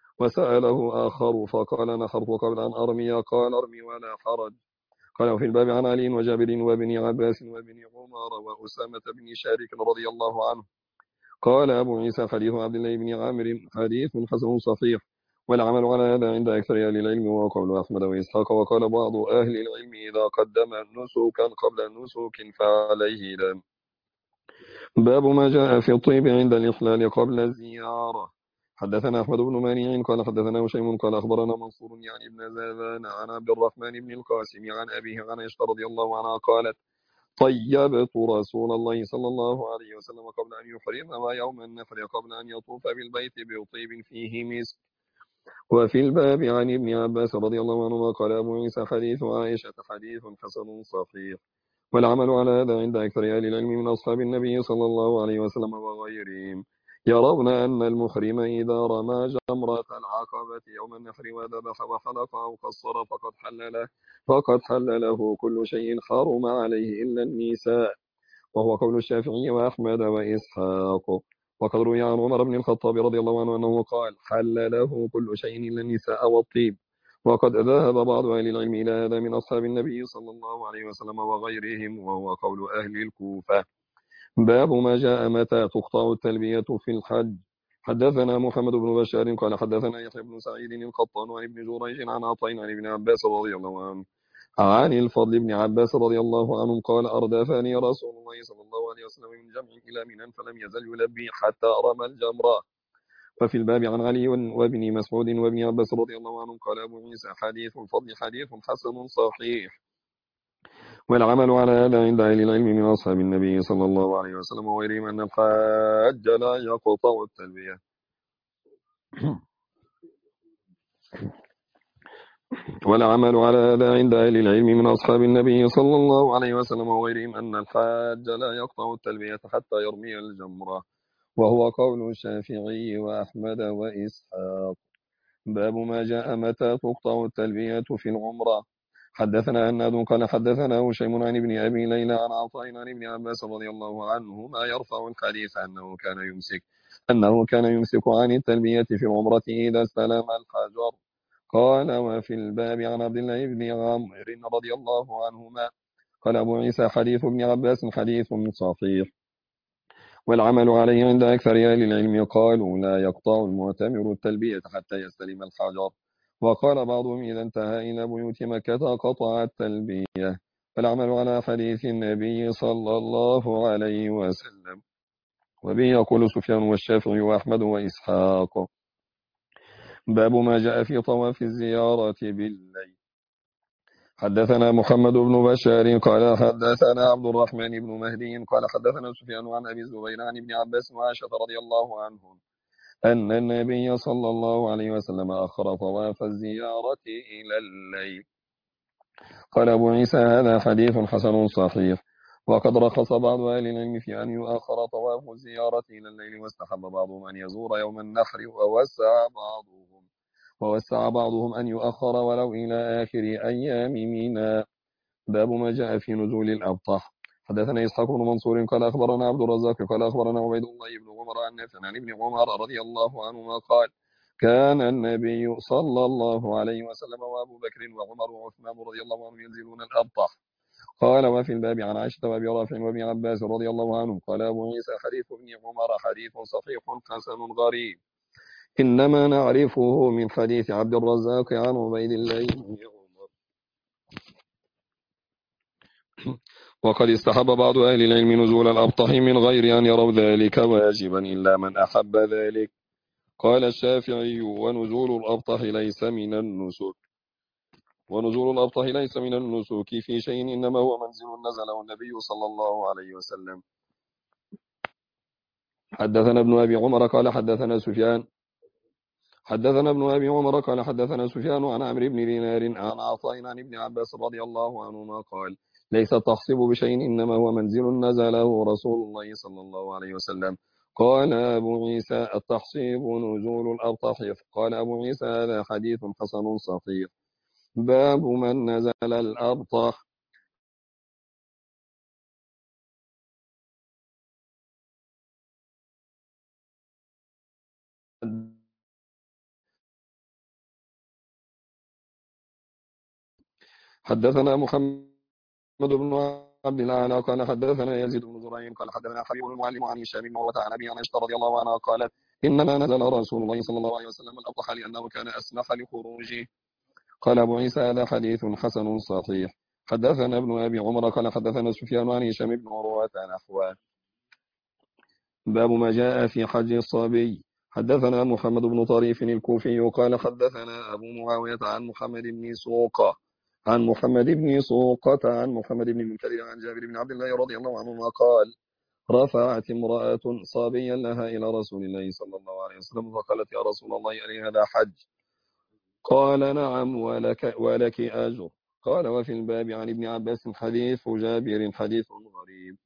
وسأله آخر فقال نحرت قبل أن أرمي قال أرمي ولا حرج. قال في الباب عن علي وجابر وابن عباس وابن عمر وأسامة بن شارك رضي الله عنه. قال أبو عيسى حديث عبد الله بن عامر حديث حسن صحيح والعمل على هذا عند أكثر أهل العلم وقول أحمد وإسحاق. وقال بعض أهل العلم إذا قدم نسكا قبل نسك فعليه دم. باب ما جاء في الطيب عند الإحلال قبل الزيارة. حدثنا أحمد بن مانع قال حدثنا هشيم قال أخبرنا منصور يعني ابن زاذان عن عبد الرحمن بن القاسم عن أبيه عن عائشة رضي الله عنها قالت طيبت رسول الله صلى الله عليه وسلم قبل أن يحرم ويوم النفر قبل أن يطوف بالبيت بطيب فيه مسك. وفي الباب عن ابن عباس رضي الله عنهما قال أبو عيسى حديث عائشة حديث حسن صحيح والعمل على هذا عند أكثر أهل العلم من أصحاب النبي صلى الله عليه وسلم وغيرهم يرون أن المحرم إذا رمى جمرة العقبة يوم النحر وذبح وحلق أو قصر فقد حل له فقد حل له كل شيء حرم عليه إلا النساء وهو قول الشافعي وأحمد وإسحاق. وقد روي عن عمر بن الخطاب رضي الله عنه أنه قال حل له كل شيء إلا النساء والطيب. وقد ذهب بعض أهل العلم إلى هذا من أصحاب النبي صلى الله عليه وسلم وغيرهم وهو قول أهل الكوفة. باب ما جاء متى تقطع التلبية في الحج. حدثنا محمد بن بشار قال حدثنا يحيى بن سعيد القطان عن ابن جريج عن عطاء عن ابن عباس رضي الله عنه عن الفضل بن عباس رضي الله عنه قال أردفني رسول الله صلى الله عليه وسلم من جمع إلى منى فلم يزل يلبي حتى رمى الجمرة. وفي الباب عن علي وابن مسعود وابن عباس رضي الله عنهم قال أبو عيسى حديث الفضل حديث حسن صحيح والعمل على هذا عند أهل العلم من أصحاب النبي صلى الله عليه وسلم وغيرهم أن الحاج لا يقطع التلبية. والعمل على هذا عند أهل العلم من أصحاب النبي صلى الله عليه وسلم وغيرهم أن الحاج لا يقطع التلبية حتى يرمي الجمرة وهو قول الشافعي وأحمد وإسحاق. باب ما جاء متى تقطع التلبية في العمرة. حدثنا هناد قال حدثنا هشيم عن ابن أبي ليلى عن عطاء عن ابن عباس رضي الله عنهما يرفع الحديث أنه كان يمسك أنه كان يمسك عن التلبية في العمرة إذا استلم الحجر. قال وفي الباب عن عبد الله بن عمرو رضي الله عنهما قال أبو عيسى حديث ابن عباس حديث صحيح والعمل عليه عند أكثر أهل العلم قالوا لا يقطع المعتمر التلبية حتى يستلم الحجر. وقال بعضهم إذا انتهى إلى بيوت مكة قطع التلبية. فالعمل على حديث النبي صلى الله عليه وسلم. وبه يقول سفيان والشافعي وأحمد وإسحاق. باب ما جاء في طواف الزيارة بالليل. حدثنا محمد بن بشار قال حدثنا عبد الرحمن بن مهدي قال حدثنا سفيان عن أبي الزبير عن ابن عباس وعائشة رضي الله عنهم أن النبي صلى الله عليه وسلم أخر طواف الزيارة إلى الليل. قال أبو عيسى هذا حديث حسن صحيح. وقد رخص بعض أهل العلم في أن يؤخر طواف الزيارة إلى الليل، واستحب بعضهم أن يزور يوم النحر، ووسع بعضهم ووسع بعضهم أن يؤخر ولو إلى آخر أيام منى. باب ما جاء في نزول الأبطح. حدثنا إسحاق بن منصور قال أخبرنا عبد الرزاق قال أخبرنا عبيد الله بن عمر عن نافع عن ابن عمر رضي الله عنهما قال كان النبي صلى الله عليه وسلم وأبو بكر وعمر وعثمان رضي الله عنهم ينزلون الأبطح. قال وفي الباب عن عائشة وأبي رافع وابن عباس رضي الله عنهم. قال أبو عيسى حديث ابن عمر حديث صحيح حسن غريب، إنما نعرفه من حديث عبد الرزاق عن عبيد الله بن عمر. وقد استحب بعض أهل العلم نزول الأبطح من غير أن يروا ذلك واجبا إلا من أحب ذلك. قال الشافعي ونزول الأبطح ليس من النسك ونزول الأبطح ليس من النسك في شيء، إنما هو منزل نزله النبي صلى الله عليه وسلم. حدثنا ابن أبي عمر قال حدثنا سفيان حدثنا ابن أبي عمر قال حدثنا سفيان عن عمرو بن دينار عن عطاء عن ابن عباس رضي الله عنهما قال ليس التخصيب بشيء، إنما هو منزل نزله رسول الله صلى الله عليه وسلم. قال أبو عيسى التخصيب نزول الأبطح. قال أبو عيسى هذا حديث حسن صحيح. باب من نزل الأبطح. حدثنا محمد بن عبد الله قال حدثنا يزيد بن زريع قال حدثنا حبيب المعلم عن هشام بن عروة عن أبي عائشة رضي الله عنها قالت إنما نزل رسول الله صلى الله عليه وسلم الأبطح لأنه كان أسمح لخروجه. قال أبو عيسى هذا حديث حسن صحيح. حدثنا ابن أبي عمر قال حدثنا سفيان عن هشام بن عروة نحوه. باب ما جاء في حج الصبي. حدثنا محمد بن طريف الكوفي قال حدثنا أبو معاوية عن محمد بن سوقة عن محمد بن سوقة عن محمد بن المنكدر عن جابر بن عبد الله رضي الله عنهما قال رفعت امرأة صبيا لها إلى رسول الله صلى الله عليه وسلم فقالت يا رسول الله ألي هذا حج؟ قال نعم ولك, ولك أجر. قال وفي الباب عن ابن عباس حديث جابر حديث غريب.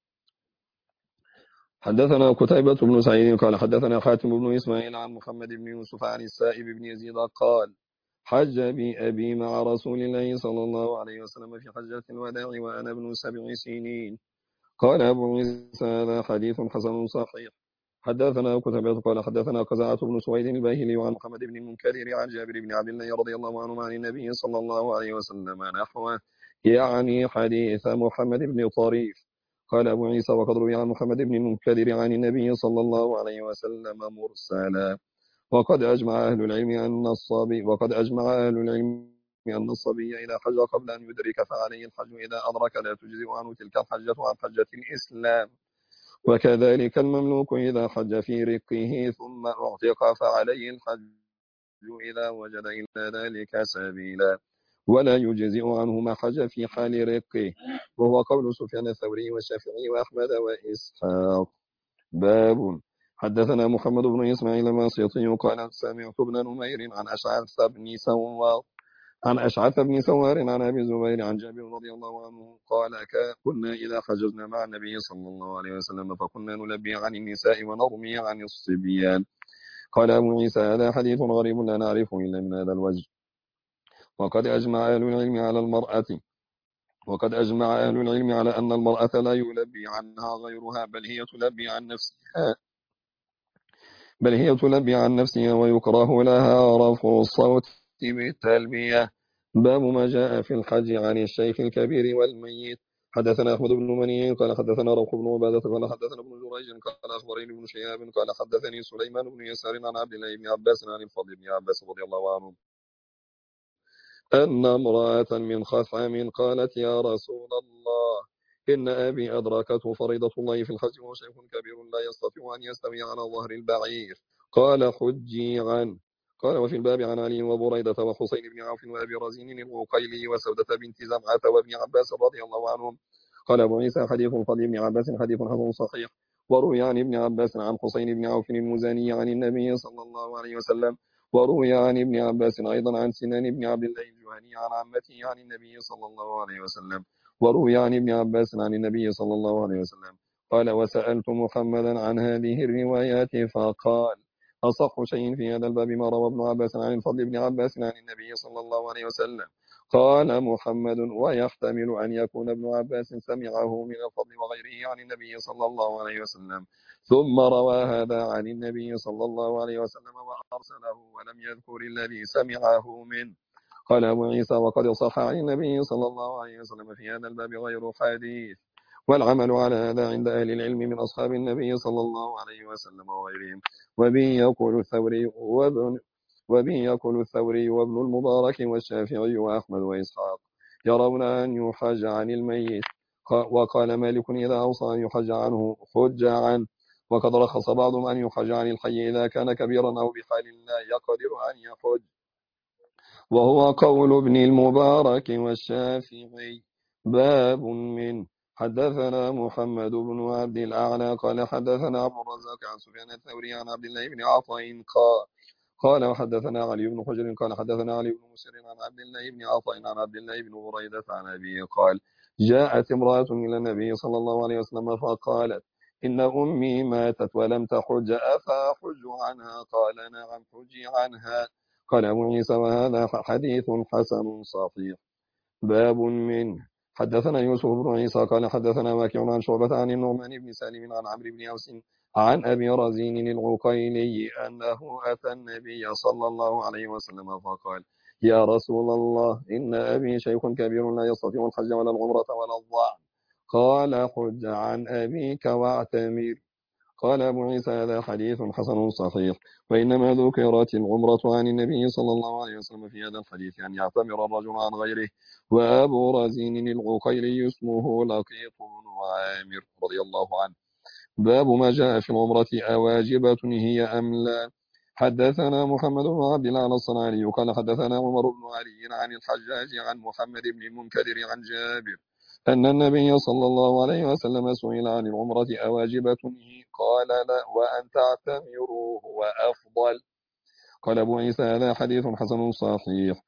حدثنا قتيبة بن سعيد قال حدثنا حاتم بن إسماعيل عن محمد بن يوسف عن السائب بن يزيد قال حج بي أبي مع رسول الله صلى الله عليه وسلم في حجة الوداع وأنا ابن سبع سنين. قال أبو عيسى هذا حديث حسن صحيح. حدثنا قتيبة قال حدثنا قزعة بن سويد الباهلي وعن محمد بن المنكدر عن جابر بن عبد الله رضي الله عنه عن النبي صلى الله عليه وسلم نحوه، يعني حديث محمد بن طريف. قال أبو عيسى وقد روي عن محمد بن المنكدر عن النبي صلى الله عليه وسلم مرسلا. وقد أجمع أهل العلم أن الصبي وقد أجمع أهل العلم أن الصبي إذا حج قبل أن يدرك فعليه الحج، إذا أدرك لا تجزئ عنه تلك الحجة عن حجة الإسلام. وكذلك المملوك إذا حج في رقه ثم اعتق فعليه الحج إذا وجد إلى ذلك سبيلا، ولا يجزئ عنه ما حج في حال رقه، وهو قول سفيان الثوري والشافعي وأحمد وإسحاق. باب. حدثنا محمد بن إسماعيل الماسيطي قال سمعت ابن نمير عن أشعث بن سوار عن أشعث بن سوار عن أبي الزبير عن جابر رضي الله عنه قال كنا إذا حجزنا مع النبي صلى الله عليه وسلم فكنا نلبي عن النساء ونرمي عن الصبيان. قال أبو عيسى هذا حديث غريب لا نعرفه إلا من هذا الوجه. وقد أجمع أهل العلم على المرأة وقد أجمع أهل العلم على أن المرأة لا يلبي عنها غيرها، بل هي تلبي عن نفسها بل هي تلبي عن نفسها ويكره لها رفع الصوت بالتلبية. باب ما جاء في الحج عن الشيخ الكبير والميت. حدثنا أحمد بن مني قال حدثنا روح بن عبادة قال حدثنا ابن جريج قال أخبرني ابن شهاب قال حدثني سليمان بن يسار عن عبد الله بن عباس عن الفضل بن عباس رضي الله عنه أن امرأة من خثعم قالت يا رسول الله إن أبي أدركته فريضة الله في الحج وهو شيخ كبير لا يستطيع أن يستوي على ظهر البعير قال حجي عنه. قال وفي الباب عن علي وبريدة وحسين بن عوف وأبي رزين العقيلي وسودة بنت زمعة وابن عباس رضي الله عنهم. قال أبو عيسى حديث الفضل بن عباس حديث حسن صحيح. وروي عن ابن عباس عن حسين بن عوف المزاني عن النبي صلى الله عليه وسلم. وروي عن ابن عباس أيضا عن سنان بن عبد الله الجهني عن عمته عن النبي صلى الله عليه وسلم. وروي عن ابن عباس عن النبي صلى الله عليه وسلم قال وسألت محمدا عن هذه الروايات فقال أصح شيء في هذا الباب ما روى ابن عباس عن الفضل بن عباس عن النبي صلى الله عليه وسلم. قال محمد ويحتمل أن يكون ابن عباس سمعه من الفضل وغيره عن النبي صلى الله عليه وسلم ثم روى هذا عن النبي صلى الله عليه وسلم وأرسله ولم يذكر الذي سمعه منه. قال أبو عيسى وقد صح عن النبي صلى الله عليه وسلم في هذا الباب غير حديث والعمل على هذا عند أهل العلم من أصحاب النبي صلى الله عليه وسلم وغيرهم. وبه يقول الثوري وابن وبه يقول الثوري وابن المبارك والشافعي وأحمد وإسحاق يرون أن يحج عن الميت. وقال مالك إذا أوصى أن يحج عنه حج عنه. وقد رخص بعضهم أن يحج عن الحي إذا كان كبيرا أو بحال لا يقدر أن يحج وهو قول ابن المبارك والشافعي. باب من حدثنا محمد بن عبد الأعلى قال حدثنا عبد الرزاق عن سفيان الثوري عن عبد الله بن عطاء قال قال وحدثنا علي بن حجر قال حدثنا علي بن مسر عن عبد الله بن عطاء عن عبد الله بن بريدة عن أبيه قال جاءت امرأة إلى النبي صلى الله عليه وسلم فقالت إن أمي ماتت ولم تحج أفأحج عنها قال نعم حجي عنها. قال أبو عيسى وهذا حديث حسن صحيح. باب من حدثنا يوسف بن عيسى قال حدثنا واكع عن شعبة عن النعمان بن سالم عن عمرو بن أوس عن أبي رزين العقيلي أنه أتى النبي صلى الله عليه وسلم فقال يا رسول الله إن أبي شيخ كبير لا يستطيع الحج ولا العمرة ولا الضعن قال حج عن أبيك واعتمر. قال أبو عيسى هذا حديث حسن صحيح. وإنما ذكرت العمرة عن النبي صلى الله عليه وسلم في هذا الحديث أن يعتمر الرجل عن غيره. وأبو رزين العقيلي اسمه لقيط بن عامر رضي الله عنه. باب ما جاء في العمرة أواجبة هي أم لا. حدثنا محمد بن عبد الله الصنعاني قال حدثنا عمر بن علي عن الحجاج عن محمد بن المنكدر عن جابر أن النبي صلى الله عليه وسلم سئل عن العمرة أواجبة هي قال لا وأن تعتمروا هو أفضل. قال أبو عيسى هذا حديث حسن صحيح.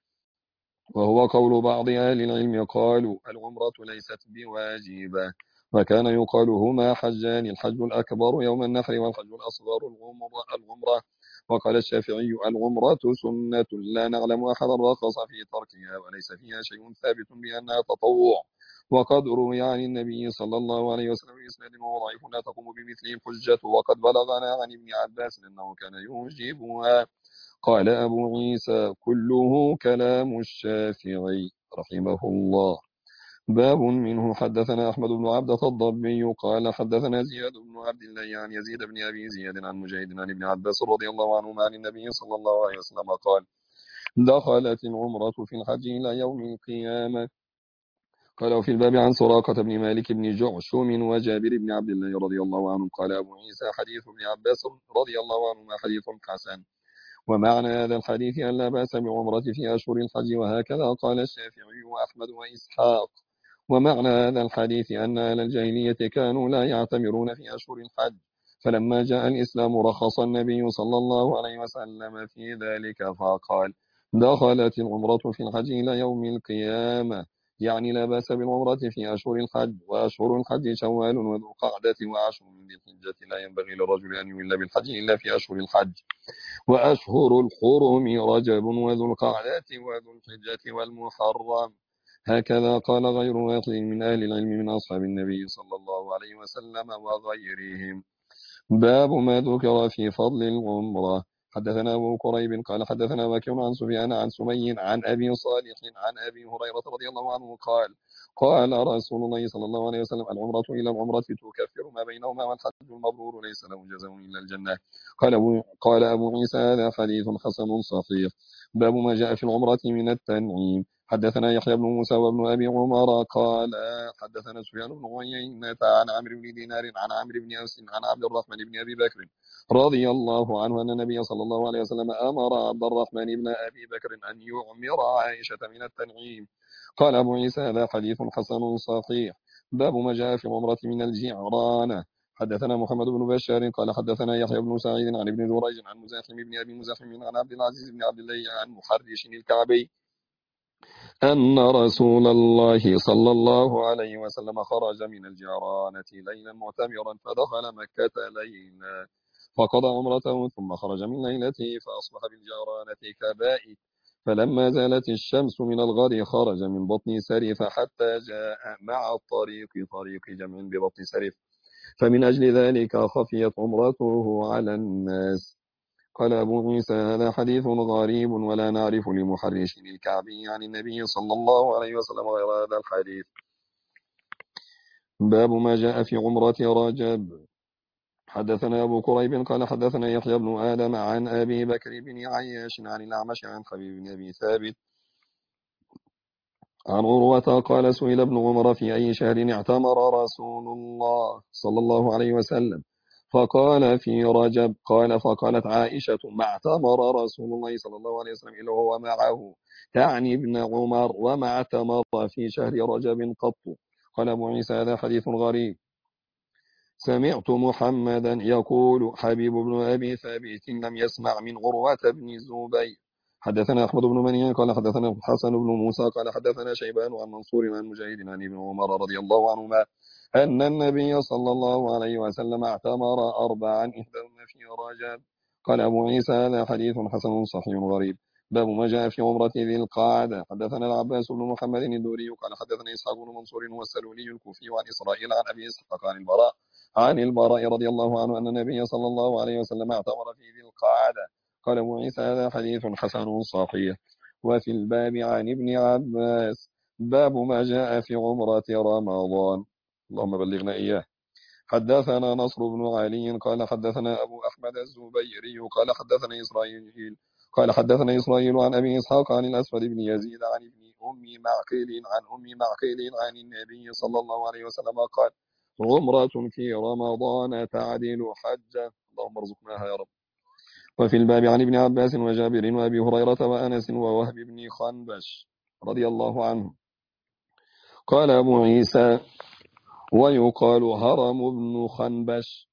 وهو قول بعض أهل العلم قالوا العمرة ليست بواجبة وكان يقال هما حجان الحج الأكبر يوم النحر والحج الأصغر العمرة. وقال الشافعي العمرة سنة لا نعلم أحدا رخص في تركها وليس فيها شيء ثابت بأنها تطوع. وقد روي عن النبي صلى الله عليه وسلم بإسناد وضعيف لا تقوم بمثله الحجة. وقد بلغنا عن ابن عباس أنه كان يوجبها. قال أبو عيسى كله كلام الشافعي رحمه الله. باب منه حدثنا أحمد بن عبدة الضبي قال حدثنا زياد بن عبد الله عن يزيد بن أبي زياد عن مجاهد عن ابن عباس رضي الله عنهما عن النبي صلى الله عليه وسلم قال دخلت العمرة في الحج إلى يوم القيامة. قال في الباب عن سراقة بن مالك بن جعشم وجابر بن عبد الله رضي الله عنهم. قال أبو عيسى حديث ابن عباس رضي الله عنهما حديث حسن. ومعنى هذا الحديث أن لا بأس بعمرة في أشهر الحج وهكذا قال الشافعي وأحمد وإسحاق. ومعنى هذا الحديث أن أهل الجاهلية كانوا لا يعتمرون في أشهر الحج فلما جاء الإسلام رخص النبي صلى الله عليه وسلم في ذلك فقال دخلت العمرة في الحج إلى يوم القيامة يعني لا بأس بالعمرة في أشهر الحج. وأشهر الحج شوال وذو القعدة وعشر من ذي الحجة لا ينبغي للرجل أن يهل بالحج إلا في أشهر الحج. وأشهر الحرم رجب وذو القعدة وذو الحجة والمحرم. هكذا قال غير واحد من أهل العلم من أصحاب النبي صلى الله عليه وسلم وغيرهم. باب ما ذكر في فضل العمرة. حدثنا أبو كريب قال حدثنا وكيع عن سفيان عن سمي عن أبي صالح عن أبي هريرة رضي الله عنه قال قال رسول الله صلى الله عليه وسلم العمرة إلى العمرة تكفر ما بينهما والحج المبرور ليس له جزاء إلا الجنة. قال أبو, قال أبو عيسى هذا حديث حسن صحيح. باب ما جاء في العمرة من التنعيم. حدثنا يحيى بن موسى وابن أبي عمر قال حدثنا سفيان بن عيينة عن عمرو بن دينار عن عمرو بن أوس عن عبد الرحمن بن أبي بكر رضي الله عنه أن النبي صلى الله عليه وسلم أمر عبد الرحمن بن أبي بكر أن يعمر عائشة من التنعيم. قال أبو عيسى هذا حديث حسن صحيح. باب ما جاء في العمرة من الجعرانة. حدثنا محمد بن بشار قال حدثنا يحيى بن سعيد عن ابن جريج عن مزاحم بن أبي مزاحم عن عبد العزيز بن عبد الله عن محرش الكعبي أن رسول الله صلى الله عليه وسلم خرج من الجعرانة ليلا معتمرا فدخل مكة ليلا فقضى عمرته ثم خرج من ليلته فأصبح بالجعرانة كبائت. فلما زالت الشمس من الغد خرج من بطن سرف حتى جاء مع الطريق طريق جمع ببطن سرف فمن أجل ذلك خفيت عمرته على الناس. قال أبو عيسى هذا حديث غريب ولا نعرف لمحرش الكعبي عن النبي صلى الله عليه وسلم غير هذا الحديث. باب ما جاء في عمرة رجب. حدثنا أبو كريب قال حدثنا يحيى بن آدم عن أبي بكر بن عياش عن الأعمش عن حبيب بن أبي ثابت عن عروة قال سئل ابن عمر في أي شهر اعتمر رسول الله صلى الله عليه وسلم فقال في رجب. قال فقالت عائشة ما اعتمر رسول الله صلى الله عليه وسلم إلا هو معه تعني ابن عمر وما اعتمر في شهر رجب قط. قال أبو عيسى هذا حديث غريب. سمعت محمدا يقول حبيب بن أبي ثابت لم يسمع من عروة بن الزبير. حدثنا أحمد بن منيع قال حدثنا حسن بن موسى قال حدثنا شيبان عن منصور عن مجاهد عن ابن عمر رضي الله عنهما أن النبي صلى الله عليه وسلم اعتمر أربعا إحداهن في رجب. قال أبو عيسى هذا حديث حسن صحيح غريب. باب ما جاء في عمرة ذي القعدة. حدثنا العباس بن محمد الدوري قال حدثنا إسحاق بن منصور والسلولي الكوفي عن إسرائيل عن أبي إسحاق عن البراء عن البراء رضي الله عنه أن النبي صلى الله عليه وسلم اعتمر في ذي القعدة. قال أبو عيسى هذا حديث حسن صحيح. وفي الباب عن ابن عباس باب ما جاء في عمرة رمضان. اللهم بلغنا إياه. حدثنا نصر بن علي قال حدثنا أبو أحمد الزبيري قال حدثنا إسرائيل قال حدثنا إسرائيل عن أبي إسحاق عن الأسود بن يزيد عن ابن أم معقيل عن أم معقيل عن النبي صلى الله عليه وسلم قال عمرة في رمضان تعدل حجة. اللهم ارزقناها يا رب. وفي الباب عن ابن عباس وجابر وأبي هريرة وأنس ووهب بن خنبش رضي الله عنه. قال أبو عيسى ويقال هرم بن خنبش.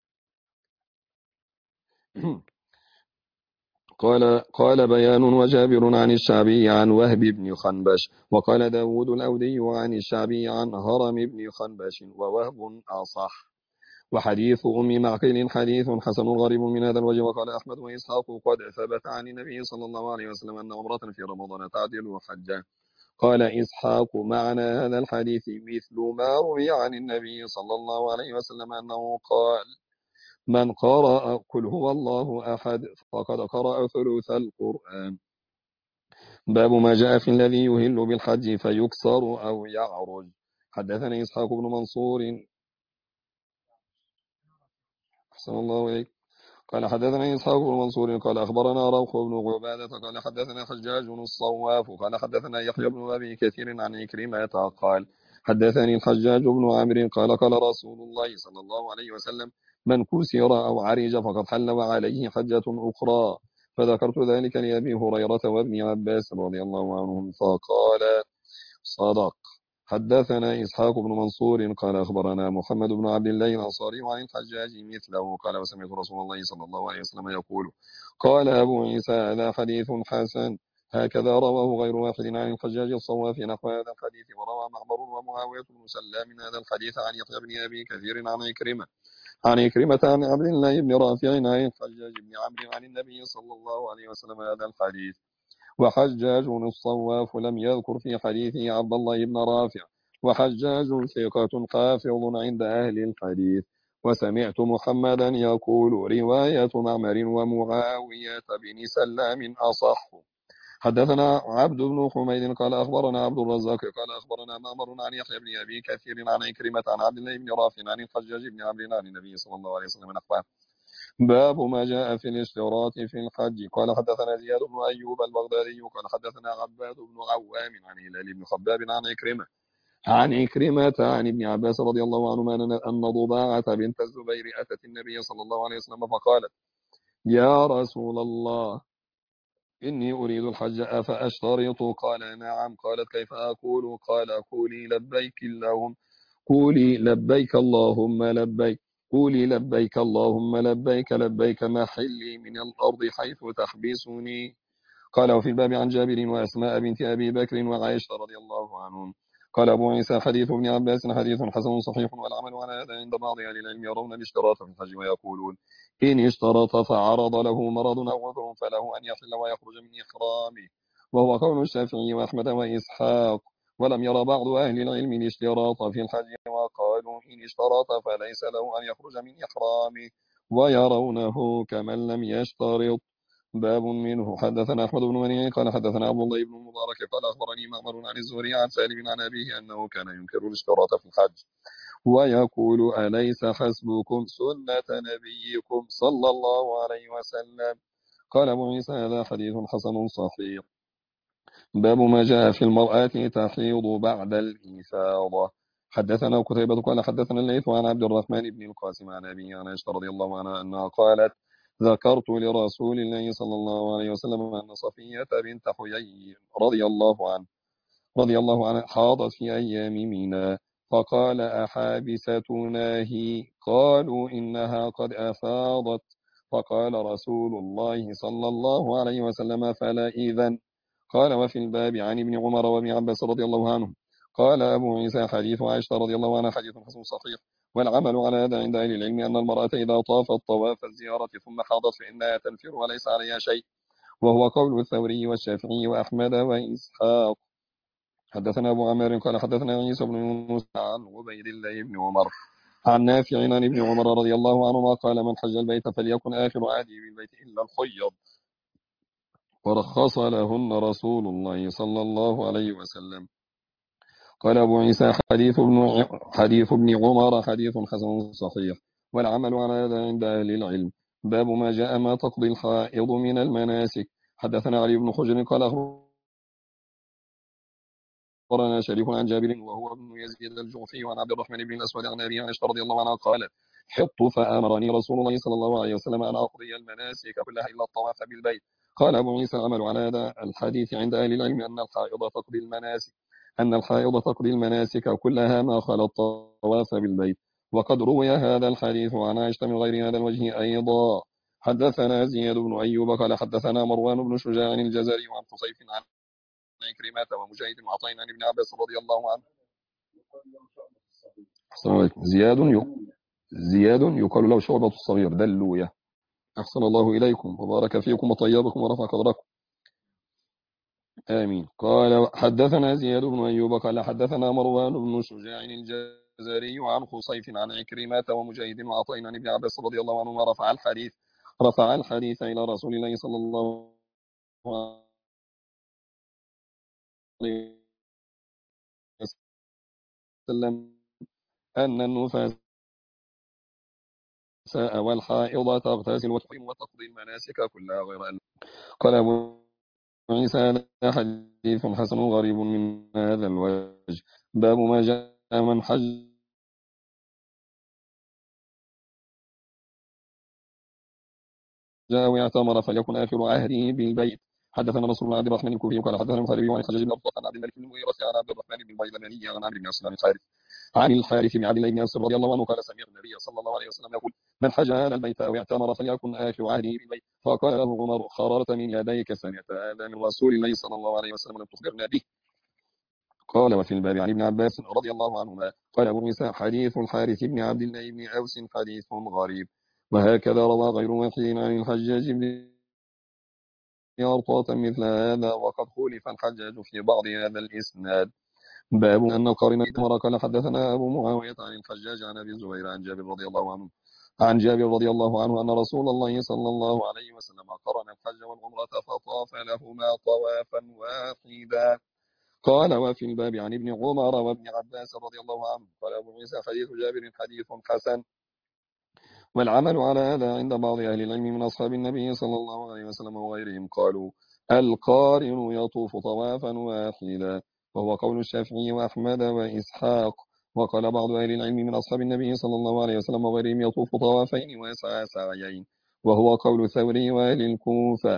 قال قال بيان وجابر عن الشعبي عن وهب بن خنبش وقال داود الأودي عن الشعبي عن هرم بن خنبش ووهب أصح. وحديث أم معقيل حديث حسن غريب من هذا الوجه. وقال أحمد وإسحاق قد ثبت عن النبي صلى الله عليه وسلم أن عمرة في رمضان تعدل حجة. قال إسحاق معنى هذا الحديث مثل ما روي عن النبي صلى الله عليه وسلم أنه قال من قرأ قل هو الله أحد فقد قرأ ثلث القرآن. باب ما جاء في الذي يهل بالحج فيكسر أو يعرج. حدثنا إسحاق بن منصور أحسن الله إليك قال حدثنا إسحاق بن منصور قال أخبرنا روح بن عبادة قال حدثنا حجاج الصواف قال حدثنا يحيى بن أبي كثير عن عكرمة قال حدثني الحجاج بن عمرو قال قال رسول الله صلى الله عليه وسلم من كسر أو عرج فقد حل وعليه حجة أخرى. فذكرت ذلك لأبي هريرة وابن عباس رضي الله عنهم فقال صدق. حدثنا إسحاق بن منصور قال أخبرنا محمد بن عبد الله الأنصاري وعن الحجاج مثله قال وسمعت رسول الله صلى الله عليه وسلم يقول. قال أبو عيسى هذا حديث حسن. هكذا رواه غير واحد عن الحجاج الصواف نحو هذا الحديث. وروى معمر ومعاوية بن سلام هذا الحديث عن يحيى بن أبي كثير عن عكرمة عن عكرمة عن عبد الله بن رافع عن الحجاج بن عمرو عن النبي صلى الله عليه وسلم هذا الحديث. وحجاج الصواف لم يذكر في حديثه عبد الله بن رافع وحجاج ثقة حافظ عند أهل الحديث. وسمعت محمدا يقول رواية معمر ومعاوية بن سلام أصح. حدثنا عبد بن حميد قال أخبرنا عبد الرزاق قال أخبرنا معمر عن يحيى بن أبي كثير عن عكرمة عن عبد الله بن رافع عن الحجاج بن عمرو عن النبي صلى الله عليه وسلم نحوه. باب ما جاء في الاشتراط في الحج. قال حدثنا زياد بن أيوب البغدادي قال حدثنا عباد بن عوام عن هلال بن خباب عن عكرمة عن عكرمة عن ابن عباس رضي الله عنهما أن ضباعة بنت الزبير أتت النبي صلى الله عليه وسلم فقالت يا رسول الله إني أريد الحج أفأشترط؟ قال نعم. قالت كيف أقول؟ قال قولي لبيك اللهم قولي لبيك اللهم لبيك قولي لبيك اللهم لبيك لبيك محلي من الأرض حيث تحبسني. قال وفي الباب عن جابر وأسماء بنت أبي بكر وعائشة رضي الله عنهم. قال أبو عيسى حديث ابن عباس حديث حسن صحيح والعمل على هذا عند بعض أهل العلم يرون الاشتراط في الحج ويقولون إن اشترط فعرض له مرض أو عذر فله أن يحل ويخرج من إحرامه، وهو قول الشافعي وأحمد وإسحاق. ولم ير بعض أهل العلم الاشتراط في الحج وقالوا إن اشترط فليس له أن يخرج من إحرامه ويرونه كمن لم يشترط. باب منه. حدثنا أحمد بن منيع قال حدثنا عبد الله بن المبارك قال أخبرني معمر عن الزهري عن سالم عن أبيه أنه كان ينكر الاشتراط في الحج ويقول أليس حسبكم سنة نبيكم صلى الله عليه وسلم. قال أبو عيسى هذا حديث حسن صحيح. باب ما جاء في المرأة تحيض بعد الإفاضة. حدثنا قتيبة قال حدثنا الليث عن عبد الرحمن بن القاسم عن أبي عن عائشة رضي الله عنها أنها قالت ذكرت لرسول الله صلى الله عليه وسلم أن صفية بنت حيي رضي الله عنه رضي الله عنها حاضت في أيام ميناء فقال أحابستنا هي؟ قالوا إنها قد أفاضت. فقال رسول الله صلى الله عليه وسلم فلا إذن. قال وفي الباب عن ابن عمر وابن عباس رضي الله عنهم. قال أبو عيسى حديث عائشة رضي الله عنها حديث حسن صحيح. والعمل على هذا عند أهل العلم أن المرأة إذا طافت طواف الزيارة ثم حاضت فإنها تنفر وليس عليها شيء، وهو قول الثوري والشافعي وأحمد وإسحاق. حدثنا أبو عمار قال حدثنا عيسى بن يونس عن عبيد الله بن عمر عن نافع عن ابن عمر رضي الله عنهما قال من حج البيت فليكن آخر عهده بالبيت إلا الحيض، ورخص لهن رسول الله صلى الله عليه وسلم. قال أبو عيسى حديث ابن حديث ابن عمر حديث حسن صحيح. والعمل على هذا عند أهل العلم. باب ما جاء ما تقضي الحائض من المناسك. حدثنا علي بن حجر قال أخبرنا شريك عن جابر وهو ابن يزيد الجعفي وعن عبد الرحمن بن الأسود عن أبي عائشة رضي الله عنها قالت حط فأمرني رسول الله صلى الله عليه وسلم أن أقضي المناسك كلها إلا الطواف بالبيت. قال أبو عيسى العمل على هذا الحديث عند أهل العلم أن الحائض تقضي المناسك أن الحائض تقضي المناسك كلها ما خلا الطواف بالبيت. وقد روي هذا الحديث عن عائشة من غير هذا الوجه أيضا. حدثنا زياد بن أيوب قال حدثنا مروان بن شجاع الجزري عن قصيف عن عكرمة ومجاهد وعطين عن ابن عباس رضي الله عنه. زياد ي... زياد يقال له شعبة الصغير دلوية. أحسن الله إليكم وبارك فيكم وطيبكم ورفع قدركم. آمين. قال حدثنا زياد بن أيوب قال حدثنا مروان بن شجاع الجزري عن خصيف عن عكرمة ومجاهد وعطين عن ابن عباس رضي الله عنه ورفع الحديث رفع الحديث إلى رسول الله صلى الله عليه وسلم أن النفاس والحائض تغتسل وتحرم وتقضي المناسك كلها غير أن. قال أبو عيسى هذا حديث حسن غريب من هذا الوجه. باب ما جاء من حج واعتمر فليكن آخر عهده بالبيت. حدثنا نصر بن عبد الرحمن الكوفي قال حدثنا المخالفي وعن حجاج بن أرطاة عن عبد الملك بن المغيرة عن عبد الرحمن بن البيلماني عن عمرو بن عاص الحارث عن الحارث بن عبد الله بن أنس رضي الله عنه قال سمعت النبي صلى الله عليه وسلم يقول من حج هذا البيت أو اعتمر فليكن آخر عهده بالبيت. فقال له عمر خررت من يديك سنة هذا من رسول الله صلى الله عليه وسلم لم تخبرنا به. قال وفي الباب عن ابن عباس رضي الله عنهما. قال أبو عيسى حديث الحارث بن عبد الله بن أوس حديث غريب. وهكذا روى غير واحد عن الحجاج بن أرطاة مثل هذا وقد خولف الحجاج في بعض هذا الإسناد. باب أن القارن إذا قال حدثنا أبو معاوية عن الحجاج عن أبي الزبير عن جابر رضي الله عنه عن جابر رضي الله عنه أن رسول الله صلى الله عليه وسلم قرن الحج والعمرة فطاف لهما طوافا واحدا. قال وفي الباب عن ابن عمر وابن عباس رضي الله عنه. قال أبو عيسى حديث جابر حديث حسن، والعمل على هذا عند بعض أهل العلم من أصحاب النبي صلى الله عليه وسلم وغيرهم. قالوا القارن يطوف طوافا واحدا، وهو قول الشافعي وأحمد وإسحاق. وقال بعض أهل العلم من أصحاب النبي صلى الله عليه وسلم وغيرهم يطوف طوافين ويسعى سعيين، وهو قول ثوري وأهل الكوفة.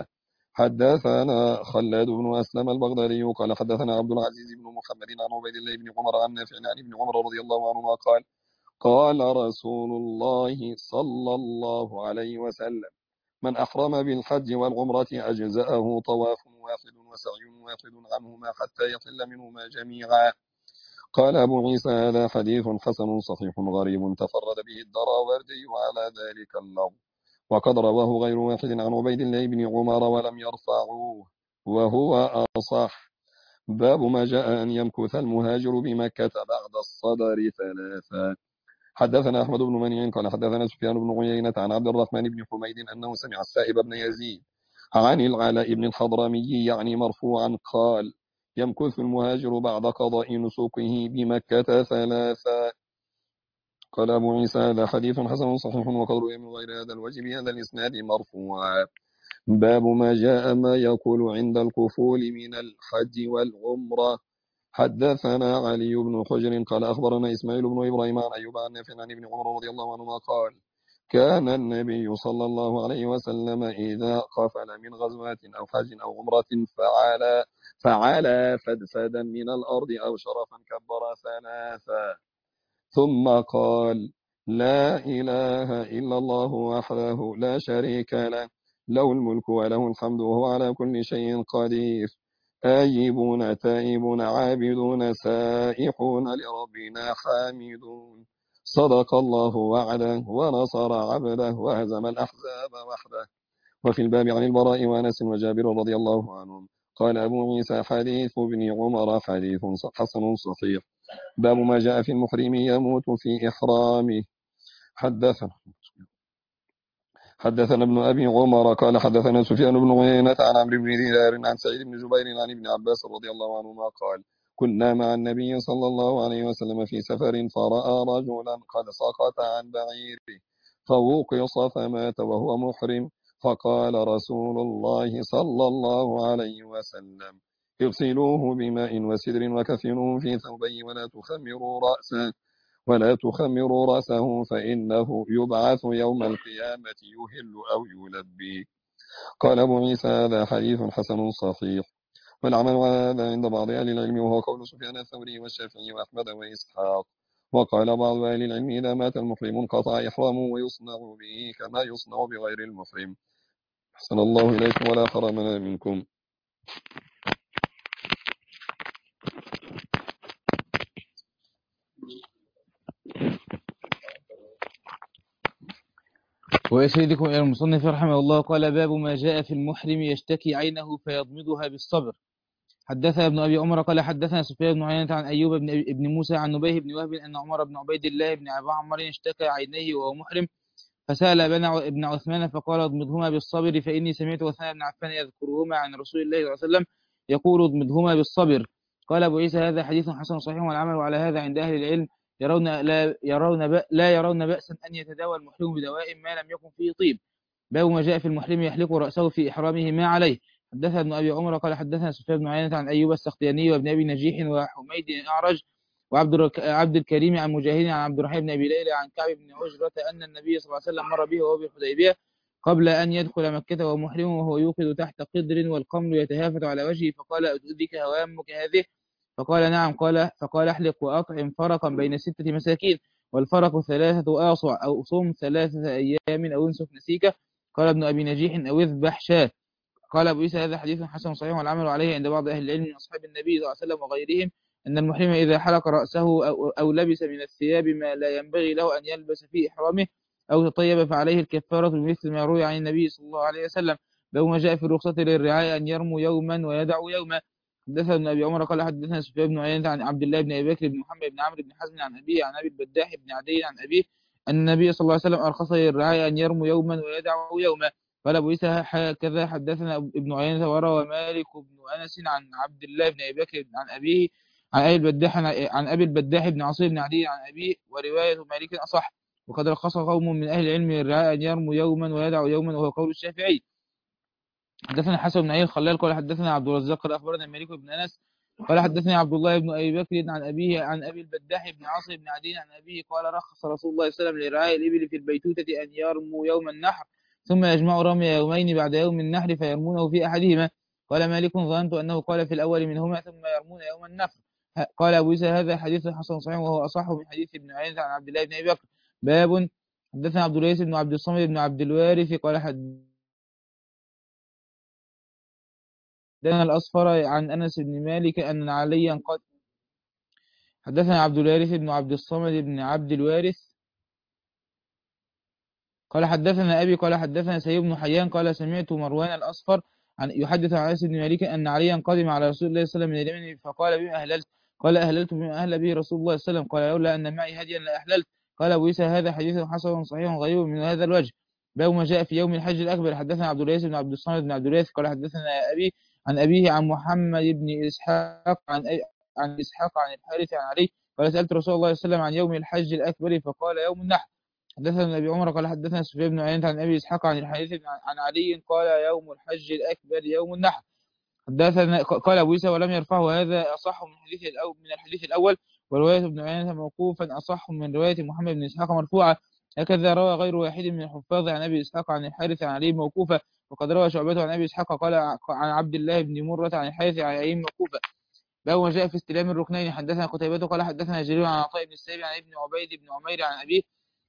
حدثنا خلاد بن أسلم البغدادي قال حدثنا عبد العزيز بن محمد عن عبيد الله بن عمر عن نافع عن ابن عمر رضي الله عنهما قال قال رسول الله صلى الله عليه وسلم من أحرم بالحج والعمرة أجزأه طواف واحد وسعي واحد عنهما حتى يحل منهما جميعا. قال أبو عيسى هذا حديث حسن صحيح غريب تفرد به الدراوردي على ذلك اللفظ، وقد رواه غير واحد عن عبيد الله بن عمر ولم يرفعوه وهو أصح. باب ما جاء أن يمكث المهاجر بمكة بعد الصدر ثلاثا. حدثنا أحمد بن منيع قال حدثنا سفيان بن عيينة عن عبد الرحمن بن حميد أنه سمع السائب بن يزيد عن العلاء بن الحضرمي يعني مرفوعا قال يمكث المهاجر بعد قضاء نسوكه بمكة ثلاثا. قال أبو عيسى هذا حديث حسن صحيح وقد روي من غير هذا الوجه بهذا الإسناد مرفوعا. باب ما جاء ما يقول عند الكفول من الحج والعمرة. حدثنا علي بن حجر قال أخبرنا إسماعيل بن إبراهيم عن أيوب عن نافع عن ابن عمر رضي الله عنهما قال كان النبي صلى الله عليه وسلم إذا قفل من غزوات أو حج أو عمرة فعلى فعلى فدفدا من الأرض أو شرفا كبر ثلاثا ثم قال لا إله إلا الله وحده لا شريك له له الملك وله الحمد وهو على كل شيء قدير آيبون تائبون عابدون سائحون لربنا حامدون صدق الله وعده ونصر عبده وهزم الأحزاب وحده. وفي الباب عن البراء وأنس وجابر رضي الله عنهم. قال أبو عيسى حديث ابن عمر حديث حسن صحيح. باب ما جاء في المحرم يموت في إحرامه. حدثنا حدثنا ابن أبي عمر قال حدثنا سفيان بن عيينة عن عمرو بن دينار عن سعيد بن جبير عن ابن عباس رضي الله عنهما قال كنا مع النبي صلى الله عليه وسلم في سفر فرأى رجلا قد سقط عن بعيره فوقص فمات وهو محرم، فقال رسول الله صلى الله عليه وسلم اغسلوه بماء وسدر وكفنوه في ثوبيه ولا تخمروا رأسه ولا تخمروا رأسه فإنه يبعث يوم القيامة يهل أو يلبي. قال أبو عيسى هذا حديث حسن صحيح. والعمل على هذا عند بعض أهل العلم وهو قول سفيان الثوري والشافعي وأحمد وإسحاق. وقال بعض أهل العلم إذا مات المحرم انقطع إحرامه ويصنع به كما يصنع بغير المحرم. أحسن الله إليكم ولا حرمنا منكم. ويسيدكم إلى المصنف رحمه الله قال باب ما جاء في المحرم يشتكي عينه فيضمدها بالصبر. حدثنا ابن أبي عمر قال حدثنا سفيان بن عيينة عن أيوب بن, ابن موسى عن نبيه بن وهب أن عمر بن عبيد الله بن أبي عمر اشتكى عينيه وهو محرم فسأل ابن عثمان فقال اضمدهما بالصبر فإني سمعت عثمان بن عفان يذكرهما عن رسول الله صلى الله عليه وسلم يقول اضمدهما بالصبر. قال أبو عيسى هذا حديث حسن صحيح. والعمل على هذا عند أهل العلم يرون لا يرون لا يرون بأسا أن يتداوى المحرم بدواء ما لم يكن فيه طيب. باب ما جاء في المحرم يحلق رأسه في إحرامه ما عليه. حدثنا ابن أبي عمر قال حدثنا سفيان بن عيينة عن أيوب السختياني وابن أبي نجيح وحميد الأعرج وعبد عبد الكريم عن مجاهد عن عبد الرحمن بن أبي ليلى عن كعب بن عجرة أن النبي صلى الله عليه وسلم مر به وهو بالحديبية قبل أن يدخل مكة وهو محرم وهو يوقظ تحت قدر والقمر يتهافت على وجهه فقال أتؤذيك هوامك هذه؟ فقال نعم. قال فقال احلق وأطعم فرقا بين ستة مساكين والفرق ثلاثة آصع أو صم ثلاثة أيام أو انسك نسيكة. قال ابن أبي نجيح أو اذبح شاة. قال أبو عيسى هذا حديث حسن صحيح. والعمل عليه عند بعض أهل العلم من أصحاب النبي صلى الله عليه وسلم وغيرهم أن المحرم إذا حلق رأسه أو, أو لبس من الثياب ما لا ينبغي له أن يلبس في إحرامه أو تطيب فعليه الكفارة بمثل ما روي عن النبي صلى الله عليه وسلم. باب ما جاء في الرخصة للرعاء أن يرموا يوما ويدعوا يوما. حدثنا ابن ابي عمر قال حدثنا سفيان بن عيينة عن عبد الله بن ابي بكر بن محمد بن عمرو بن حزم عن ابيه عن ابي البداح بن عدي عن ابيه ان النبي صلى الله عليه وسلم ارخص للرعايا ان يرموا يوما ويدعوا يوما. قال ابو عيسى هكذا حدثنا ابن عيينة وروى مالك بن انس عن عبد الله بن ابي بكر عن ابيه عن ابي البداح عن ابي البداح بن عصير بن عدي عن ابيه، وروايه مالك اصح. وقد رخص قوم من اهل العلم للرعايا ان يرموا يوما ويدعوا يوما، وهو قول الشافعي. حدثنا حسن بن علي الخلال قال حدثنا عبد الرزاق قال اخبرنا مالك بن انس قال حدثني عبد الله بن ابي بكر عن ابيه عن ابي البداح بن عاصم بن عدي عن ابيه قال رخص رسول الله صلى الله عليه وسلم لرعايا الابل في البيتوته ان يرموا يوم النحر ثم يجمعوا رمي يومين بعد يوم النحر فيرمونه في احدهما. قال مالك ظننت انه قال في الاول منهما ثم يرمون يوم النحر. قال ابو عيسى هذا حديث حسن صحيح وهو اصح من حديث ابن عيينة عن عبد الله بن ابي بكر. باب حدثنا عبد الرئيس بن عبد الصمد بن عبد الوارث قال حدثنا الأصفر عن أنس بن مالك أن عليا قد حدثنا عبد الوارث بن عبد الصمد بن عبد الوارث قال حدثنا أبي قال حدثنا سيد بن حيان قال سمعت مروان الأصفر عن يحدث عن أنس بن مالك أن عليا قدم على رسول الله صلى الله عليه وسلم من اليمن فقال بما أهللت؟ قال أهللت بما أهل به رسول الله صلى الله عليه وسلم. قال لولا أن معي هديا لأهللت. قال أبو عيسى هذا حديث حسن صحيح غريب من هذا الوجه. باب ما جاء في يوم الحج الأكبر. حدثنا عبد الرئيس بن عبد الصمد بن عبد الوارث قال حدثنا أبي عن أبيه عن محمد بن إسحاق عن أي... عن إسحاق عن الحارث عن علي قال سألت رسول الله صلى الله عليه وسلم عن يوم الحج الأكبر فقال يوم النحر. حدثنا ابي عمر قال حدثنا سفيان بن عيينة عن ابي اسحاق عن الحارث عن علي قال يوم الحج الاكبر يوم النحر. حدثنا قال ابو عيسى ولم يرفعه هذا اصح من الحديث الاول من الحديث الاول، وروايه ابن عيينة موقوفا اصح من روايه محمد بن اسحاق مرفوعه. هكذا روى غير واحد من الحفاظ عن ابي اسحاق عن الحارث عن علي موقوفه، وقد روى شعبة عن ابي اسحاق قال عن عبد الله بن مرة عن الحارث عن علي موقوفه. باب ما جاء في استلام الركنين. حدثنا قتيبة قال حدثنا جرير عن عطاء بن السائب عن ابن عبيد بن عمير عن ابيه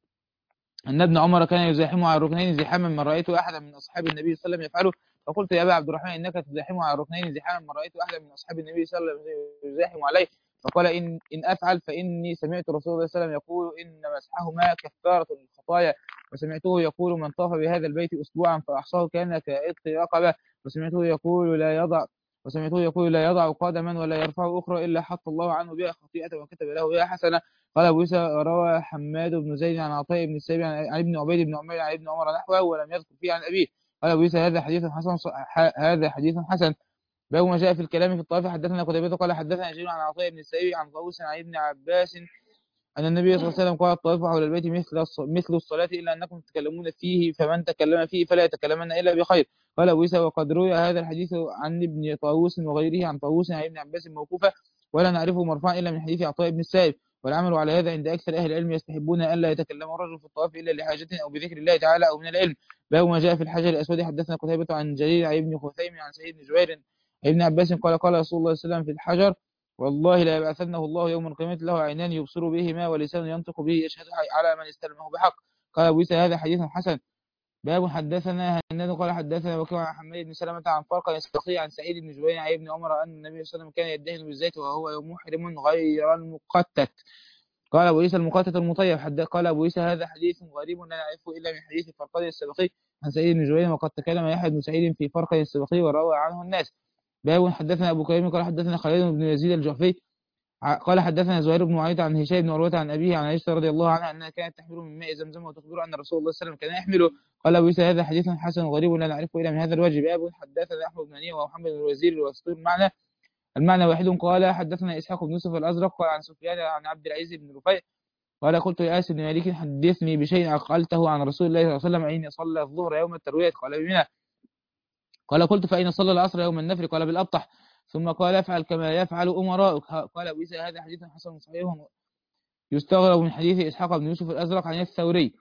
أن ابن عمر كان يزاحم على الركنين زحاما من رأيت أحدا من أصحاب النبي صلى الله عليه وسلم يفعله. فقلت يا أبا عبد الرحمن إنك تزاحم على الركنين زحاما من رأيت أحدا من أصحاب النبي صلى الله عليه وسلم يزاحم عليه. فقال إن إن أفعل فإني سمعت رسول الله صلى الله عليه وسلم يقول إن مسحهما كفارة للخطايا، وسمعته يقول من طاف بهذا البيت أسبوعا فأحصاه كان كعتق رقبة، وسمعته يقول لا يضع وسمعته يقول لا يضع قدما ولا يرفع أخرى إلا حط الله عنه بها خطيئة وكتب له بها حسنة. قال أبو عيسى روى حماد بن زيد عن عطاء بن السائب عن ابن عبيد بن عمير عن ابن عمر نحوه ولم يذكر فيه عن أبيه. قال أبو عيسى هذا حديث حسن هذا حديث حسن. باب ما جاء في الكلام في الطواف. حدثنا قتيبة قال حدثنا جرير عن عطاء بن السائب عن طاووس عن ابن عباس أن النبي صلى الله عليه وسلم قال الطواف حول البيت مثل مثل الصلاة إلا أنكم تتكلمون فيه، فمن تكلم فيه فلا يتكلمن إلا بخير. قال أبو عيسى وقد روي هذا الحديث عن ابن طاووس وغيره عن طاووس عن ابن عباس موقوفا ولا نعرفه مرفوعا إلا من حديث عطاء بن السائب، والعمل على هذا عند أكثر أهل العلم يستحبون ألا يتكلم الرجل في الطواف إلا لحاجة أو بذكر الله تعالى أو من العلم. باب ما جاء في الحجر الأسود. حدثنا قتيبة عن جرير عن ابن خثيم عن سعيد بن جبير ابن عباس قال قال رسول الله صلى الله عليه وسلم في الحجر والله لا يبعثنه الله يوم القيامة له عينان يبصر بهما ولسان ينطق به يشهد على من استلمه بحق. قال أبو عيسى هذا حديث حسن. باب حدثنا هناد قال حدثنا وكيع عن حماد بن سلمة عن فرقة يستقي عن سعيد بن جبير عن ابن عمر أن النبي صلى الله عليه وسلم كان يدهن بالزيت وهو محرم غير المقتت. قال أبو عيسى المقتت المطيب. حد قال أبو عيسى هذا حديث غريب لا نعرفه إلا من حديث فرقة السبقي عن سعيد بن جبير، وقد تكلم يحيى بن سعيد في فرقة السبقي وروى عنه الناس. باب حدثنا أبو كريم قال حدثنا خالد بن يزيد الجعفي قال حدثنا زهير بن معاوية عن هشام بن عروة عن أبيه عن عائشة رضي الله عنها أنها كانت تحمل من ماء زمزم وتخبر أن رسول الله صلى الله عليه وسلم كان يحمله. قال أبو عيسى هذا حديث حسن غريب لا نعرفه إلا من هذا الوجه. باب حدثنا أحمد بن منيع ومحمد بن الوزير وسطور المعنى المعنى واحد. قال حدثنا إسحاق بن يوسف الأزرق قال عن سفيان عن عبد العزيز بن رفيع قال قلت يا أنس بن مالك حدثني بشيء عقلته عن رسول الله صلى الله عليه وسلم أين صلى الظهر يوم التروية؟ قال بمنى. قال قلت فأين صلى العصر يوم النفر؟ قال بالأبطح. ثم قال افعل كما يفعل أمراؤك. قال أبو عيسى هذا حديث حسن صحيح يستغرب من حديث إسحاق بن يوسف الأزرق عن الثوري.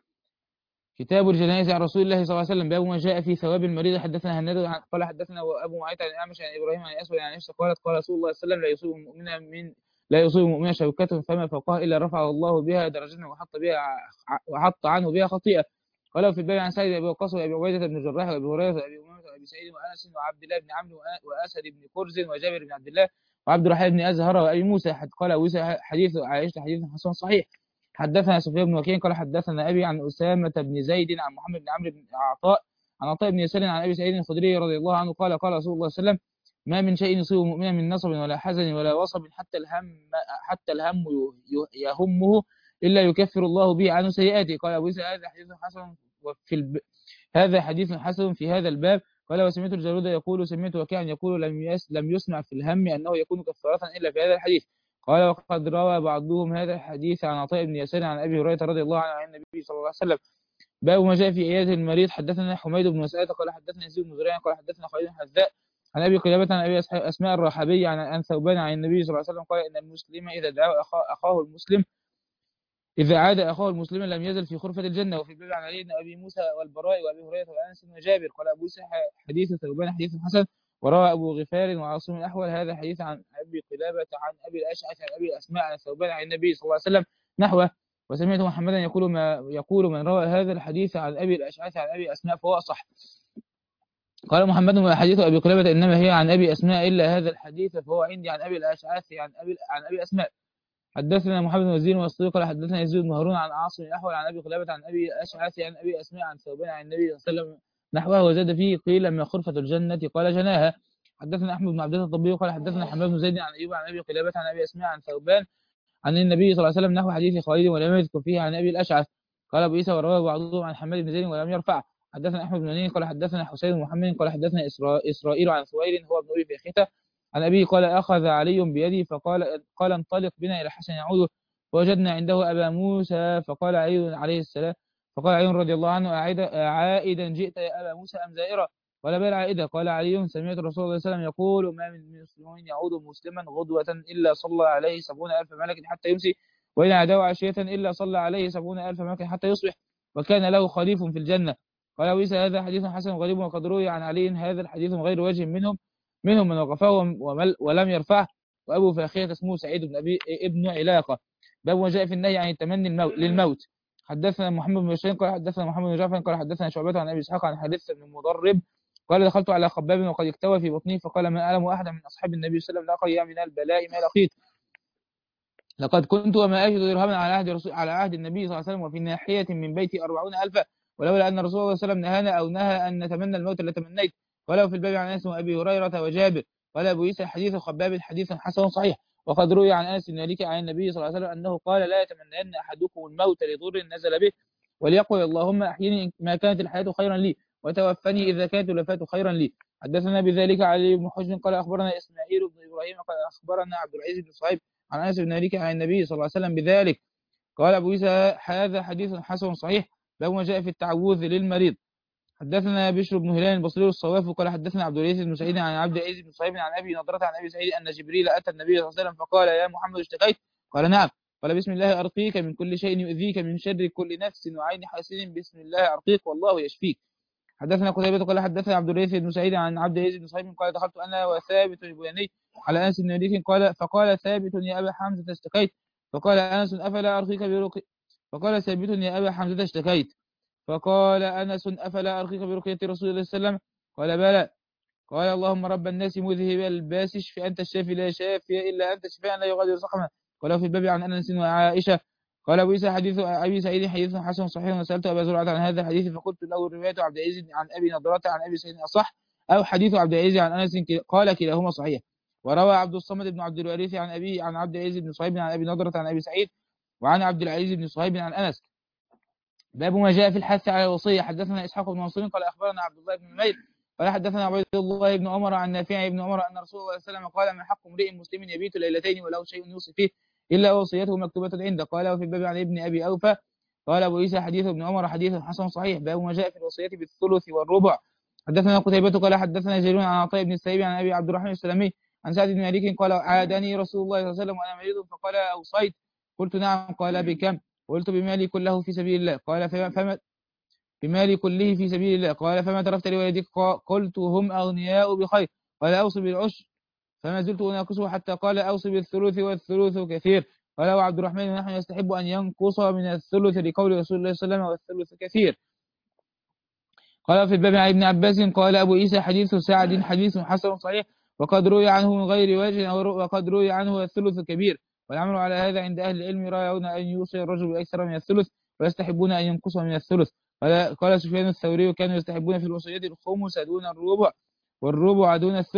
كتاب الجنائز عن رسول الله صلى الله عليه وسلم. باب ما جاء في ثواب المريض. حدثنا هناد قال حدثنا وأبو معيط عن الأعمش عن إبراهيم عن الأسود عن عائشة قالت قال رسول الله صلى الله عليه وسلم لا يصيب المؤمن من لا يصيب المؤمن شوكة فما فوقها إلا رفعه الله بها درجة وحط بها وحط عنه بها خطيئة. قال في الباب عن سعيد بن أبي وقاص وأبي عبيدة بن الجراح وأبي هريرة وأبي أمامة وأبي سعيد وأنس وعبد الله بن عمرو وأسد بن كرز وجابر بن عبد الله وعبد الرحمن بن أزهر وأبي موسى. قال أبو موسى حديث عائشة حديث حسن صحيح. حدثنا سفيان بن وكيع قال حدثنا أبي عن أسامة بن زيد عن محمد بن عمرو بن عطاء عن عطاء بن يسار عن أبي سعيد الخدري رضي الله عنه قال قال رسول الله صلى الله عليه وسلم ما من شيء يصيب مؤمنا من نصب ولا حزن ولا وصب حتى الهم حتى الهم يهمه إلا يكفر الله به عنه سيئاته. قال أبو عيسى هذا حديث حسن وفي الب... هذا حديث حسن في هذا الباب. قال وسمعت الجارود يقول سمعت وكيعا يقول لم يس... لم يسمع في الهم أنه يكون كفارة إلا في هذا الحديث. قال وقد روى بعضهم هذا الحديث عن عطاء بن يسار عن أبي هريرة رضي الله عنه عن النبي صلى الله عليه وسلم. باب ما جاء في عيادة المريض. حدثنا حميد بن مسعود قال حدثنا يزيد بن زريع قال حدثنا خالد حذاء عن ابي قلابة عن ابي اسماء الرحابي عن عن ثوبان عن النبي صلى الله عليه وسلم قال ان المسلم اذا دعا اخاه المسلم اذا عاد اخاه المسلم لم يزل في خرفة الجنة. وفي الباب عن علي بن ابي موسى والبراء وابي هريرة وانس وجابر. قال ابو موسى حديث ثوبان حديث حسن. وروى ابو غفار وعاصم الاحول هذا حديث عن ابي قلابة عن ابي الاشعث عن ابي اسماء عن ثوبان عن النبي صلى الله عليه وسلم نحوه. وسمعت محمدا يقول ما يقول من روى هذا الحديث عن ابي الاشعث عن ابي اسماء فهو اصح. قال محمد وحديث ابي قلابة انما هي عن ابي اسماء الا هذا الحديث فهو عندي عن ابي الاشعث عن ابي عن ابي اسماء. حدثنا محمد بن وزير والصديق قال حدثنا يزيد بن هارون عن عاصم الاحول عن ابي قلابة عن ابي الاشعث عن ابي اسماء عن ثوبان عن النبي صلى الله عليه وسلم نحوه وزاد فيه قيل ما خرفة الجنة قال جناها. حدثنا احمد بن عبد الله الطبي قال حدثنا حماد بن زيد عن ايوب عن ابي قلابة عن ابي اسماء عن ثوبان عن النبي صلى الله عليه وسلم نحو حديث خالد ولم يذكر فيه عن ابي الاشعث. قال ابو عيسى ورواه بعضهم عن حماد بن زيد ولم يرفع. حدثنا احمد بن منين قال حدثنا حسين بن محمد قال حدثنا اسرائيل عن سوير هو ابن ابي فيخته عن ابي قال اخذ علي بيدي فقال قال انطلق بنا الى حسن يعود فوجدنا عنده ابا موسى فقال علي عليه السلام فقال علي رضي الله عنه عائدا جئت يا ابا موسى ام زائرا؟ قال بل عائدا. قال علي سمعت الرسول صلى الله عليه وسلم يقول ما من مسلم يعود مسلما غدوة الا صلى عليه سبعون الف ملك حتى يمسي وإن عداو عشية إلا صلى عليه سبعون ألف ملك حتى يصبح وكان له خليف في الجنة. قال أبو عيسى هذا حديث حسن غريب وقد روي عن علي هذا الحديث من غير وجه منهم منهم من وقفه ولم يرفعه. وأبو فاخية اسمه سعيد بن أبي ابن علاقة. باب ما جاء في النهي عن التمني الموت للموت. حدثنا محمد بن بشير قال حدثنا محمد بن جعفر قال حدثنا شعبة عن أبي إسحاق عن حديث بن مضرب قال دخلت على خباب وقد اكتوى في بطنه فقال ما أعلم أحدا من أصحاب النبي صلى الله عليه وسلم لقي من البلاء ما لقيت لقد كنت وما أجد درهما على عهد رسول على عهد النبي صلى الله عليه وسلم وفي ناحية من بيتي أربعون ألفا ولولا أن رسول الله صلى الله عليه وسلم نهانا أو نهى أن نتمنى الموت لتمنيت. ولو في الباب عن أنس وأبي هريرة وجابر. قال أبو عيسى حديث خباب حديث حسن صحيح. وقد روي عن أنس بن مالك عن النبي صلى الله عليه وسلم أنه قال لا يتمنين أحدكم الموت لضر نزل به وليقل اللهم أحيني ما كانت الحياة خيرا لي وتوفني إذا كانت الوفاة خيرا لي. حدثنا بذلك علي بن حجر قال أخبرنا إسماعيل بن إبراهيم قال أخبرنا عبد العزيز بن صهيب عن أنس بن مالك عن النبي صلى الله عليه وسلم بذلك. قال أبو عيسى هذا حديث حسن صحيح. باب ما جاء في التعوذ للمريض. حدثنا بشر بن هلال البصري الصواف قال حدثنا عبد العزيز بن سعيد عن عبد العزيز بن صهيب عن أبي نضرة عن أبي سعيد أن جبريل أتى النبي صلى الله عليه وسلم فقال يا محمد اشتكيت؟ قال نعم. قال بسم الله أرقيك من كل شيء يؤذيك من شر كل نفس وعين حاسد بسم الله أرقيك والله يشفيك. حدثنا قتيبة قال حدثنا عبد العزيز بن سعيد عن عبد العزيز بن صهيب قال دخلت أنا وثابت البناني على أنس بن مالك قال فقال ثابت يا أبا حمزة اشتكيت؟ فقال أنس أفلا أرقيك برقي فقال ثابت يا أبا حمزة اشتكيت؟ فقال أنس أفلا أرقيك برقية رسول الله صلى الله عليه وسلم؟ قال بلى. قال اللهم رب الناس مذهب الباس اشف أنت الشافي لا شافي إلا أنت شفاء لا يغادر سقما. قال في الباب عن أنس وعائشة. قال أبو عيسى حديث أبي سعيد حديث حسن صحيح. وسألت أبا زرعة عن هذا الحديث فقلت له رواية عبد العزيز عن أبي نضرة عن أبي سعيد أصح أو حديث عبد العزيز عن أنس قال كلاهما صحيح. وروى عبد الصمد بن عبد الوارث عن أبي عن عبد العزيز بن صهيب عن أبي نضرة عن أبي سعيد وعن عبد العزيز بن صهيب عن أنس. باب ما جاء في الحث على الوصية. حدثنا إسحاق بن منصور قال أخبرنا عبد الله بن نمير قال حدثنا عبد الله بن عمر عن نافع بن عمر أن رسول الله صلى الله عليه وسلم قال ما حق امرئ مسلم يبيت ليلتين وله شيء يوصي فيه إلا وصيته مكتوبة عنده. قال وفي الباب عن ابن أبي أوفى. قال أبو عيسى حديث ابن عمر حديث حسن صحيح. باب ما جاء في الوصية بالثلث والربع. حدثنا قتيبة قال حدثنا جرير عن عطاء بن السائب عن أبي عبد الرحمن السلمي عن سعد بن مالك قال عادني رسول الله صلى الله عليه وسلم وأنا مريض فقال أوصيت؟ قلت نعم. قال بكم؟ قلت بمالي كله في سبيل الله. قال فما بمالي كله في سبيل الله. قال فما تركت لوالدك؟ قلت هم أغنياء بخير. قال أوصي بالعشر فما زلت أناقصه حتى قال أوصي بالثلث والثلث كثير. قال وعبد الرحمن نحن يستحب أن ينقص من الثلث لقول رسول الله صلى الله عليه وسلم والثلث كثير. قال في الباب عن ابن عباس قال أبو عيسى حديث سعد حديث حسن صحيح. وقد روي عنه من غير وجه وقد روي عنه الثلث كبير. والعمل على هذا عند أهل العلم يرون أن يوصي الرجل أكثر من الثلث ويستحبون أن ينقص من الثلث. قال قال سفيان الثوري كانوا يستحبون في الوصية الخمس دون الربع والربع دون الثلث.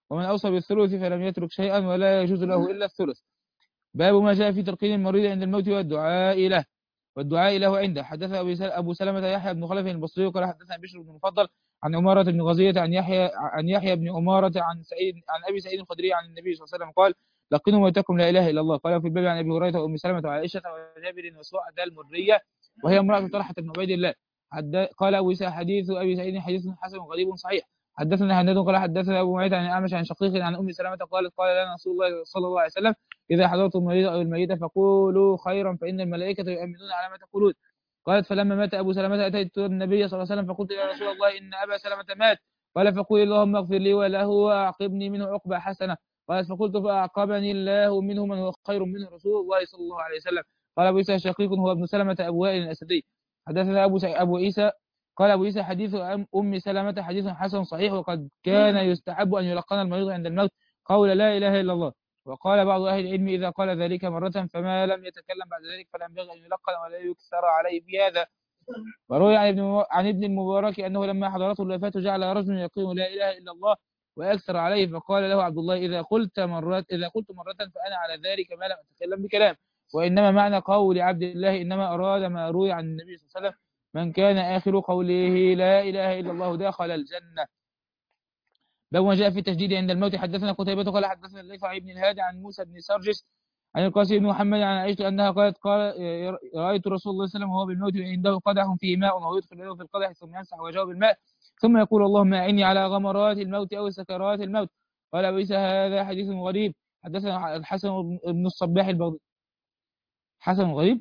ومن أوصى بالثلث فلم يترك شيئا ولا يجوز له إلا الثلث. باب ما جاء في تلقين المريض عند الموت والدعاء له والدعاء له عنده. حدث أبو سلمة يحيى بن خلف البصري قال حدثنا بشر بن المفضل عن عمارة بن غزية عن يحيى عن يحيى بن عمارة عن سعيد عن أبي سعيد الخدري عن النبي صلى الله عليه وسلم قال: لقنوا موتكم لا إله إلا الله. قال في الباب عن أبي هريرة وأم سلمة وعائشة وجابر وسعد المرية وهي امرأة طلحة بن عبيد الله. قال أبو عيسى حديث أبي سعيد حديث حسن غريب صحيح. حدثنا هناد قال حدثنا أبو معيط عن الأعمش عن شقيق عن أم سلمة قالت: قال لنا رسول الله صلى الله عليه وسلم: إذا حضرتم المريض أو الميت فقولوا خيرا فإن الملائكة يؤمنون على ما تقولون. قالت: فلما مات أبو سلمة أتيت النبي صلى الله عليه وسلم فقلت: يا رسول الله إن أبا سلمة مات. قال: فقل اللهم اغفر لي وله وأعقبني منه عقبة حسنة. قالت: فقلت: فأعقبني الله منه من هو خير منه رسول الله صلى الله عليه وسلم. قال أبو عيسى شقيق هو ابن سلمة أبو وائل الأسدي. حدثنا أبو أبو عيسى قال أبو عيسى حديث أم سلمة حديث حسن صحيح، وقد كان يستحب أن يلقن المريض عند الموت قول لا إله إلا الله. وقال بعض أهل العلم: إذا قال ذلك مرة فما لم يتكلم بعد ذلك فلا ينبغي أن يلقن ولا يكثر عليه في هذا. وروي عن ابن عن ابن المبارك أنه لما حضرته الوفاة جعل رجل يقول لا إله إلا الله وأكثر عليه، فقال له عبد الله: إذا قلت مرة إذا قلت مرة فأنا على ذلك ما لم أتكلم بكلام. وإنما معنى قول عبد الله إنما أراد ما روي عن النبي صلى الله عليه وسلم: من كان آخر قوله لا إله إلا الله دخل الجنة. باب ما جاء في التشديد عند الموت. حدثنا قتيبة قال حدثنا الليث عن ابن الهادي عن موسى بن سرجس عن القاسم بن محمد عن عائشة أنها قالت: قال رأيت رسول الله صلى الله عليه وسلم وهو بالموت عنده قدح فيه ماء وهو يدخل يده في القدح ثم يمسح وجهه بالماء ثم يقول: اللهم أعني على غمرات الموت أو سكرات الموت. قال أبو عيسى هذا حديث غريب. حدثنا الحسن بن الصباح البغدادي. حسن غريب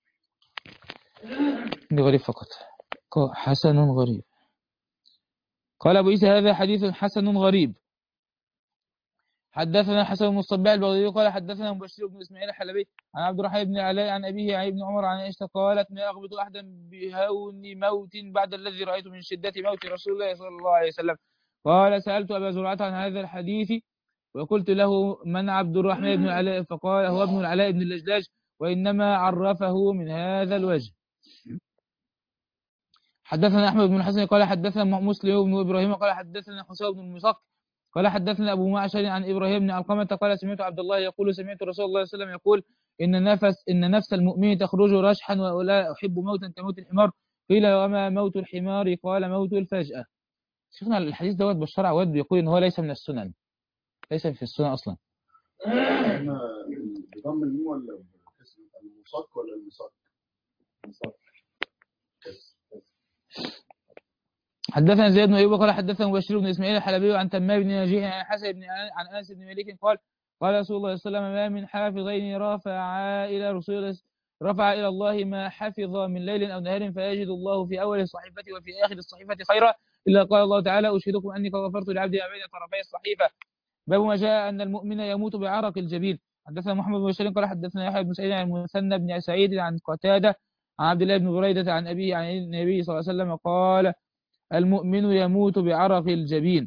غريب فقط حسن غريب. قال أبو عيسى هذا حديث حسن غريب. حدثنا حسن بن الصباح البغدادي قال حدثنا مبشر بن اسماعيل الحلبي عن عبد الرحمن بن علاء عن أبيه عن ابن عمر عن عائشة قالت: ما أغبط أحدا بهون موت بعد الذي رأيت من شدة موت رسول الله صلى الله عليه وسلم. قال: سألت أبا زرعة عن هذا الحديث وقلت له: من عبد الرحمن بن العلاء؟ فقال: هو ابن العلاء بن اللجلاج، وإنما عرفه من هذا الوجه. حدثنا أحمد بن الحسن قال حدثنا مسلم بن إبراهيم قال حدثنا حسين بن المصق قال حدثنا أبو معشر عن إبراهيم بن علقمة قال: سمعت عبد الله يقول: سمعت رسول الله صلى الله عليه وسلم يقول: إن نفس إن نفس المؤمن تخرج رشحا ولا أحب موتا كموت الحمار. قيل: وما موت الحمار؟ قال: موت الفجأة. شفنا الحديث دوت بشار عواد بيقول إن هو ليس من السنن، ليس في السنن أصلا. بضم الميم ولا المصق ولا المصق؟ المصق. حدثنا زياد بن أيوب قال حدثنا مبشر بن إسماعيل الحلبي عن تمام بن نجيح عن حسن بن عن أنس بن مالك قال: قال رسول الله صلى الله عليه وسلم: ما من حافظين رفعا إلى رسول الله رفع إلى الله ما حفظ من ليل أو نهار فيجد الله في أول الصحيفة وفي آخر الصحيفة خيرا إلا قال الله تعالى: أشهدكم أني قد غفرت لعبدي ما بين طرفي الصحيفة. باب ما جاء أن المؤمن يموت بعرق الجبين. حدثنا محمد بن بشير قال حدثنا يحيى بن سعيد عن المثنى بن سعيد عن قتادة عن عبد الله بن بريدة عن أبيه عن النبي صلى الله عليه وسلم قال: المؤمن يموت بعرق الجبين.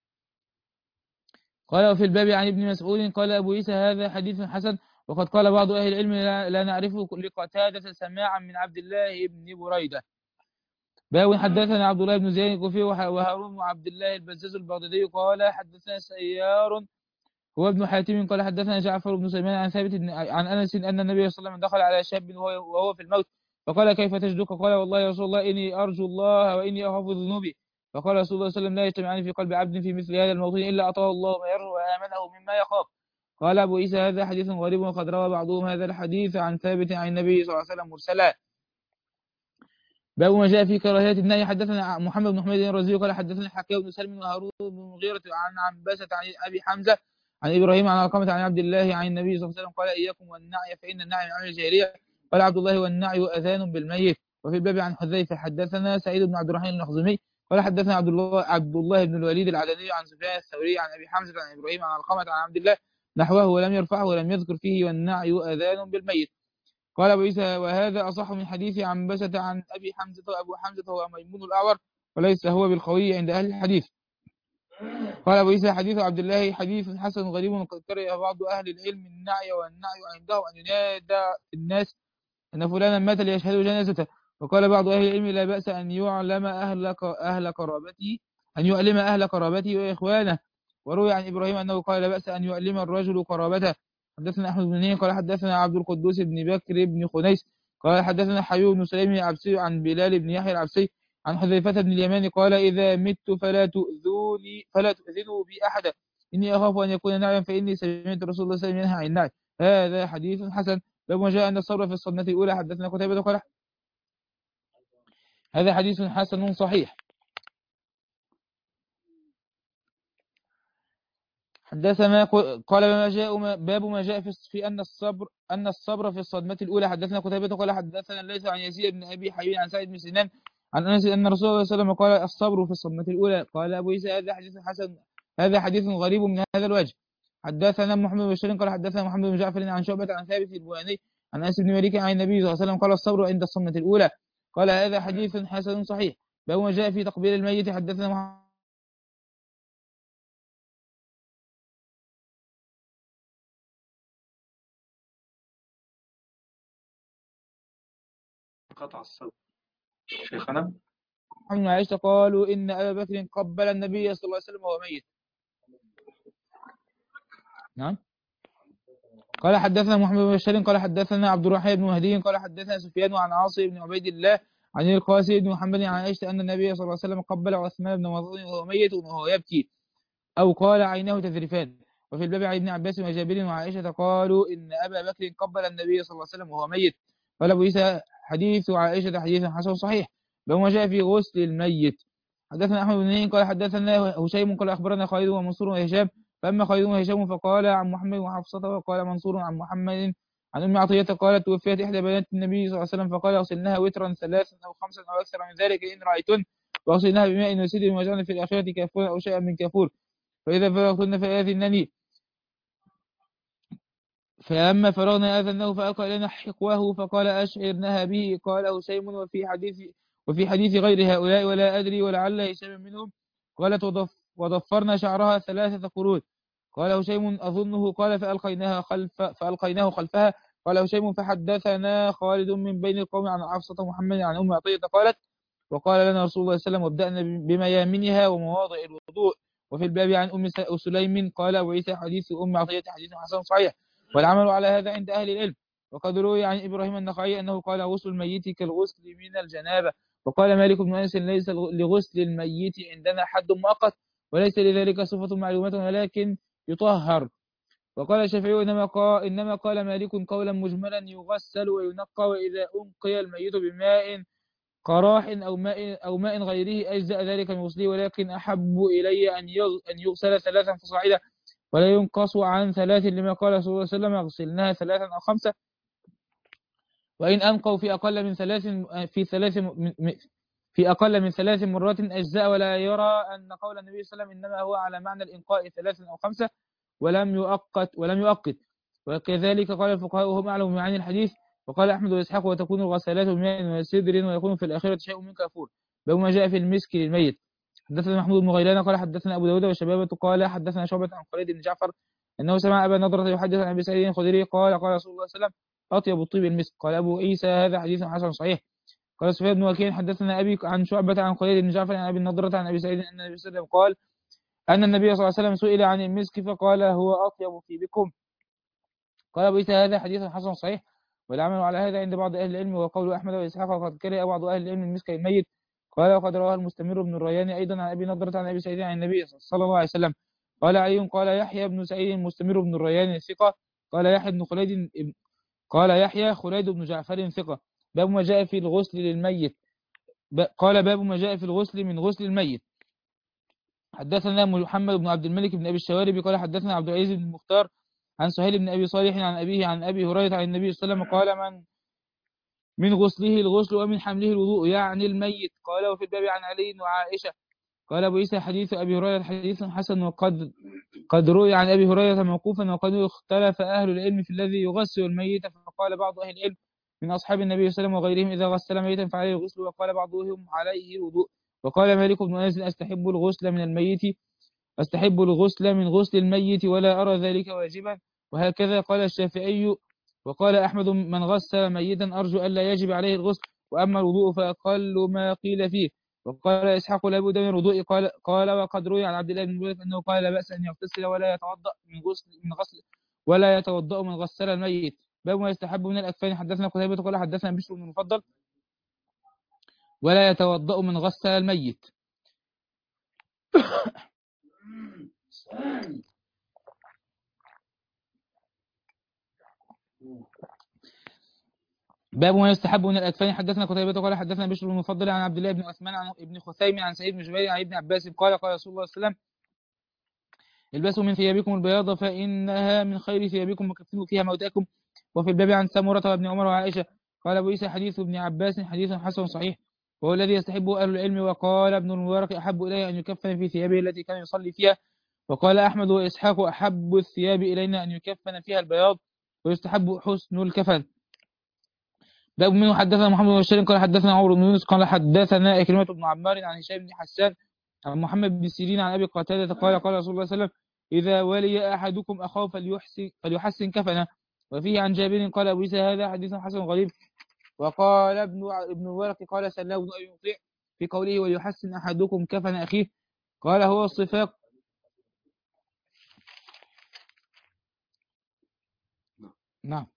قال: وفي الباب عن ابن مسعود قال أبو عيسى هذا حديث حسن، وقد قال بعض أهل العلم لا نعرفه لقتادة سماعا من عبد الله بن بريدة. باب حدثنا عبد الله بن زيد الكوفي وهارون وعبد الله البزاز البغدادي قال حدثنا سيار هو ابن حاتم قال حدثنا جعفر بن سليمان عن ثابت عن أنس أن النبي صلى الله عليه وسلم دخل على شاب وهو في الموت فقال: كيف تجدك؟ قال: والله يا رسول الله إني أرجو الله وإني أخاف ذنوبي. فقال رسول الله صلى الله عليه وسلم: لا يجتمعان في قلب عبد في مثل هذا الموطن إلا أعطاه الله ما يرجو وآمنه مما يخاف. قال أبو عيسى هذا حديث غريب، وقد روى بعضهم هذا الحديث عن ثابت عن النبي صلى الله عليه وسلم مرسلا. باب ما جاء في كراهية النهي. حدثنا محمد بن حميد الرازي قال حدثنا حكيم بن سلم وهارون بن المغيرة عن عنبسة عن أبي حمزة عن إبراهيم عن علقمة عن عبد الله عن النبي صلى الله عليه وسلم قال: إياكم والنعي فإن النعي من عمل الجاهلية. قال عبد الله: والنعي أذان بالميت. وفي الباب عن حذيفة حدثنا سعيد بن عبد الرحمن المخزومي قال حدثنا عبد الله عبد الله بن الوليد العدني عن سفيان الثوري عن أبي حمزة عن إبراهيم عن علقمة عن عبد الله نحوه ولم يرفعه ولم يذكر فيه والنعي أذان بالميت. قال أبو عيسى: وهذا أصح من حديث عنبسة عن أبي حمزة وأبو حمزة هو ميمون الأعور وليس هو بالقوي عند أهل الحديث. قال أبو عيسى: حديث عبد الله حديث حسن غريب، وقد كره بعض أهل العلم النعي والنعي عنده أن ينادى الناس أن فلانا مات ليشهدوا جنازته. وقال بعض أهل العلم: لا بأس أن يعلم أهل أهل قرابته أن يعلم أهل قرابته وإخوانه وروي عن إبراهيم أنه قال لا بأس أن يؤلم الرجل قرابته. حدثنا أحمد بن مني قال حدثنا عبد القدوس بن بكر بن خنيس قال حدثنا حبيب بن سليم العبسي عن بلال بن يحيى العبسي عن حذيفة بن اليمان قال إذا مت فلا تؤذوني فلا تؤذنوا بي أحدا إني أخاف أن يكون نعيا فإني سمعت رسول الله صلى الله عليه وسلم ينهى عن النعي. هذا حديث حسن. باب ما جاء أن الصبر في الصدمة الأولى. حدثنا قتيبة قال هذا حديث حسن صحيح. حدثنا قال ما جاء باب ما جاء في, في أن الصبر أن الصبر في الصدمة الأولى. حدثنا قتيبة قال حدثنا ليس عن يزيد بن أبي حبيب عن سعيد بن سنان عن أنس أن رسول الله صلى الله عليه وسلم قال الصبر في الصدمة الأولى. قال أبو عيسى هذا حديث حسن هذا حديث غريب من هذا الوجه. حدثنا محمد بن بشير قال حدثنا محمد بن جعفر عن شعبة عن ثابت البواني عن أنس بن مالك عن النبي صلى الله عليه وسلم قال الصبر عند الصدمة الأولى. قال هذا حديث حسن صحيح. باب ما جاء في تقبيل الميت. حدثنا محمد قطع الصوت شيخنا. بن عائشة قالوا إن أبا بكر قبل النبي صلى الله عليه وسلم وهو ميت. نعم. قال حدثنا محمد بن بشار قال حدثنا عبد الرحمن بن مهدي قال حدثنا سفيان عن عاصم بن عبيد الله عن القاسم بن محمد عن عائشة أن النبي صلى الله عليه وسلم قبل عثمان بن مظعون وهو ميت وهو يبكي أو قال عيناه تذرفان. وفي الباب عن ابن عباس وجابر وعائشة قالوا إن أبا بكر قبل النبي صلى الله عليه وسلم وهو ميت. قال أبو عيسى حديث عائشة حديث حسن صحيح. بما جاء في غسل الميت. حدثنا أحمد بن نعيم قال حدثنا هشيم قال أخبرنا خالد ومنصور وهشام. فأما خالد وهشام فقال عن محمد وحفصة وقال منصور عن محمد عن أم عطية قالت توفيت إحدى بنات النبي صلى الله عليه وسلم فقال اغسلناها وترا ثلاثا أو خمسا أو أكثر من ذلك إن رأيتن واغسلناها بماء وسدر وجعلنا في الآخرة كافورا أو شيئا من كافور فإذا فرغتن فآذنني. فأما فرغنا آذنه فألقى إلينا حقواه فقال أشعرناها به. قال هشيم وفي حديث وفي حديث غير هؤلاء ولا أدري ولعل هشام منهم. قالت وضف وضفرنا شعرها ثلاثة قرون. قال هشيم أظنه قال فألقيناها خلف فألقيناه خلفها. قال هشيم فحدثنا خالد من بين القوم عن حفصة محمد عن أم عطية قالت وقال لنا رسول الله صلى الله عليه وسلم وابدأنا بميامنها ومواضع الوضوء. وفي الباب عن أم سليم قال وعيسى حديث أم عطية حديث حسن صحيح والعمل على هذا عند أهل العلم. وقد روي عن إبراهيم النخعي أنه قال غسل الميت كالغسل من الجنابة. وقال مالك بن أنس ليس لغسل الميت عندنا حد مؤقت وليس لذلك صفة معلومة ولكن يطهر. وقال الشافعي إنما قال, إنما قال مالك قولا مجملا يغسل وينقى وإذا أنقي الميت بماء قراح أو ماء أو ماء غيره أجزاء ذلك من غسله ولكن أحب إلي أن يغسل ثلاثا فصاعدا ولا ينقص عن ثلاث لما قال صلى الله عليه وسلم اغسلناها ثلاثا أو خمسة. وإن أنقوا في أقل من ثلاث في ثلاث في أقل من ثلاث مرات أجزاء ولا يرى أن قول النبي صلى الله عليه وسلم إنما هو على معنى الإنقاء ثلاث أو خمسة ولم يؤقت ولم يؤقت. وكذلك قال الفقهاء وهم أعلم بمعاني الحديث. وقال أحمد وإسحاق وتكون الغسالات بماء وسدر ويكون في الآخرة شيء من كافور. باب ما جاء في المسك للميت. حدثنا محمود بن غيلان قال حدثنا أبو داود وشبابة قال حدثنا شعبة عن خالد بن جعفر أنه سمع أبا نضرة يحدث عن أبي سعيد الخدري قال قال رسول الله صلى الله عليه وسلم أطيب الطيب المسك. قال أبو عيسى هذا حديث حسن صحيح. قال سفيان بن وكيع حدثنا أبي عن شعبة عن خالد بن جعفر عن أبي نضرة عن أبي سعيد أن النبي صلى الله عليه وسلم قال أن النبي صلى الله عليه وسلم سئل عن المسك فقال هو أطيب طيبكم. قال أبو عيسى هذا حديث حسن صحيح والعمل على هذا عند بعض أهل العلم. وقول أحمد وإسحاق وقد كره بعض أهل العلم المسك الميت. قال وقد رواه المستمر بن الريان أيضا عن أبي نضرة عن أبي سعيد عن النبي صلى الله عليه وسلم. قال علي قال يحيى بن سعيد المستمر بن الريان ثقة. قال يحيى بن خليد قال يحيى خليد بن جعفر ثقة. باب ما جاء في الغسل للميت. قال باب ما جاء في الغسل من غسل الميت. حدثنا محمد بن عبد الملك بن أبي الشواربي قال حدثنا عبد العزيز بن المختار عن سهيل بن أبي صالح عن أبيه عن أبي هريرة عن النبي صلى الله عليه وسلم قال من من غسله الغسل ومن حمله الوضوء يعني الميت. قال وفي الباب عن علي وعائشة. قال أبو عيسى حديث أبي هريرة حديث حسن وقد قد روي عن أبي هريرة موقوفا وقد اختلف أهل العلم في الذي يغسل الميت. فقال بعض أهل العلم من أصحاب النبي صلى الله عليه وسلم وغيرهم إذا غسل ميتا فعليه الغسل. وقال بعضهم عليه الوضوء. وقال مالك بن أنس أستحب الغسل من الميت أستحب الغسل من غسل الميت ولا أرى ذلك واجبا. وهكذا قال الشافعي. وقال أحمد من غسل ميتا أرجو ألا يجب عليه الغسل. وأما الوضوء فأقل ما قيل فيه. وقال إسحاق لا بد من الوضوء. قال قال وقد روي عن عبد الله بن مبارك أنه قال لا بأس أن يغتسل ولا يتوضأ من غسل من غسل ولا يتوضأ من غسل الميت. باب ما يستحب من الأكفان. حدثنا قتيبة قال حدثنا بشر بن المفضل ولا يتوضأ من غسل الميت. باب ما يستحب من الأكفان. حدثنا قتيبة قال حدثنا بشر بن المفضل عن عبد الله بن عثمان عن ابن خثيم عن سعيد بن جبير عن ابن عباس قال قال رسول الله صلى الله عليه وسلم البسوا من ثيابكم البياض فإنها من خير ثيابكم وكفنوا فيها موتاكم. وفي الباب عن سمرة وابن عمر وعائشة. قال أبو عيسى حديث ابن عباس حديث حسن صحيح وهو الذي يستحبه أهل العلم. وقال ابن المبارك أحب إليه أن يكفن في ثيابه التي كان يصلي فيها. وقال أحمد وإسحاق أحب الثياب إلينا أن يكفن فيها البياض ويستحب حسن الكفن. باب منه. حدثنا محمد بن بشار قال حدثنا عمرو بن يونس قال حدثنا إكرمة بن عمار عن هشام بن حسان عن محمد بن سيرين عن أبي قتادة قال قال رسول الله صلى الله عليه وسلم إذا ولي أحدكم أخاه فليحسن, فليحسن كفنه. وفيه عن جابر قال أبو عيسى هذا حديث حسن غريب. وقال ابن ابن مبارك قال سلاه بن أبي مطيع في قوله وليحسن أحدكم كفن أخيه قال هو الصفاق. نعم.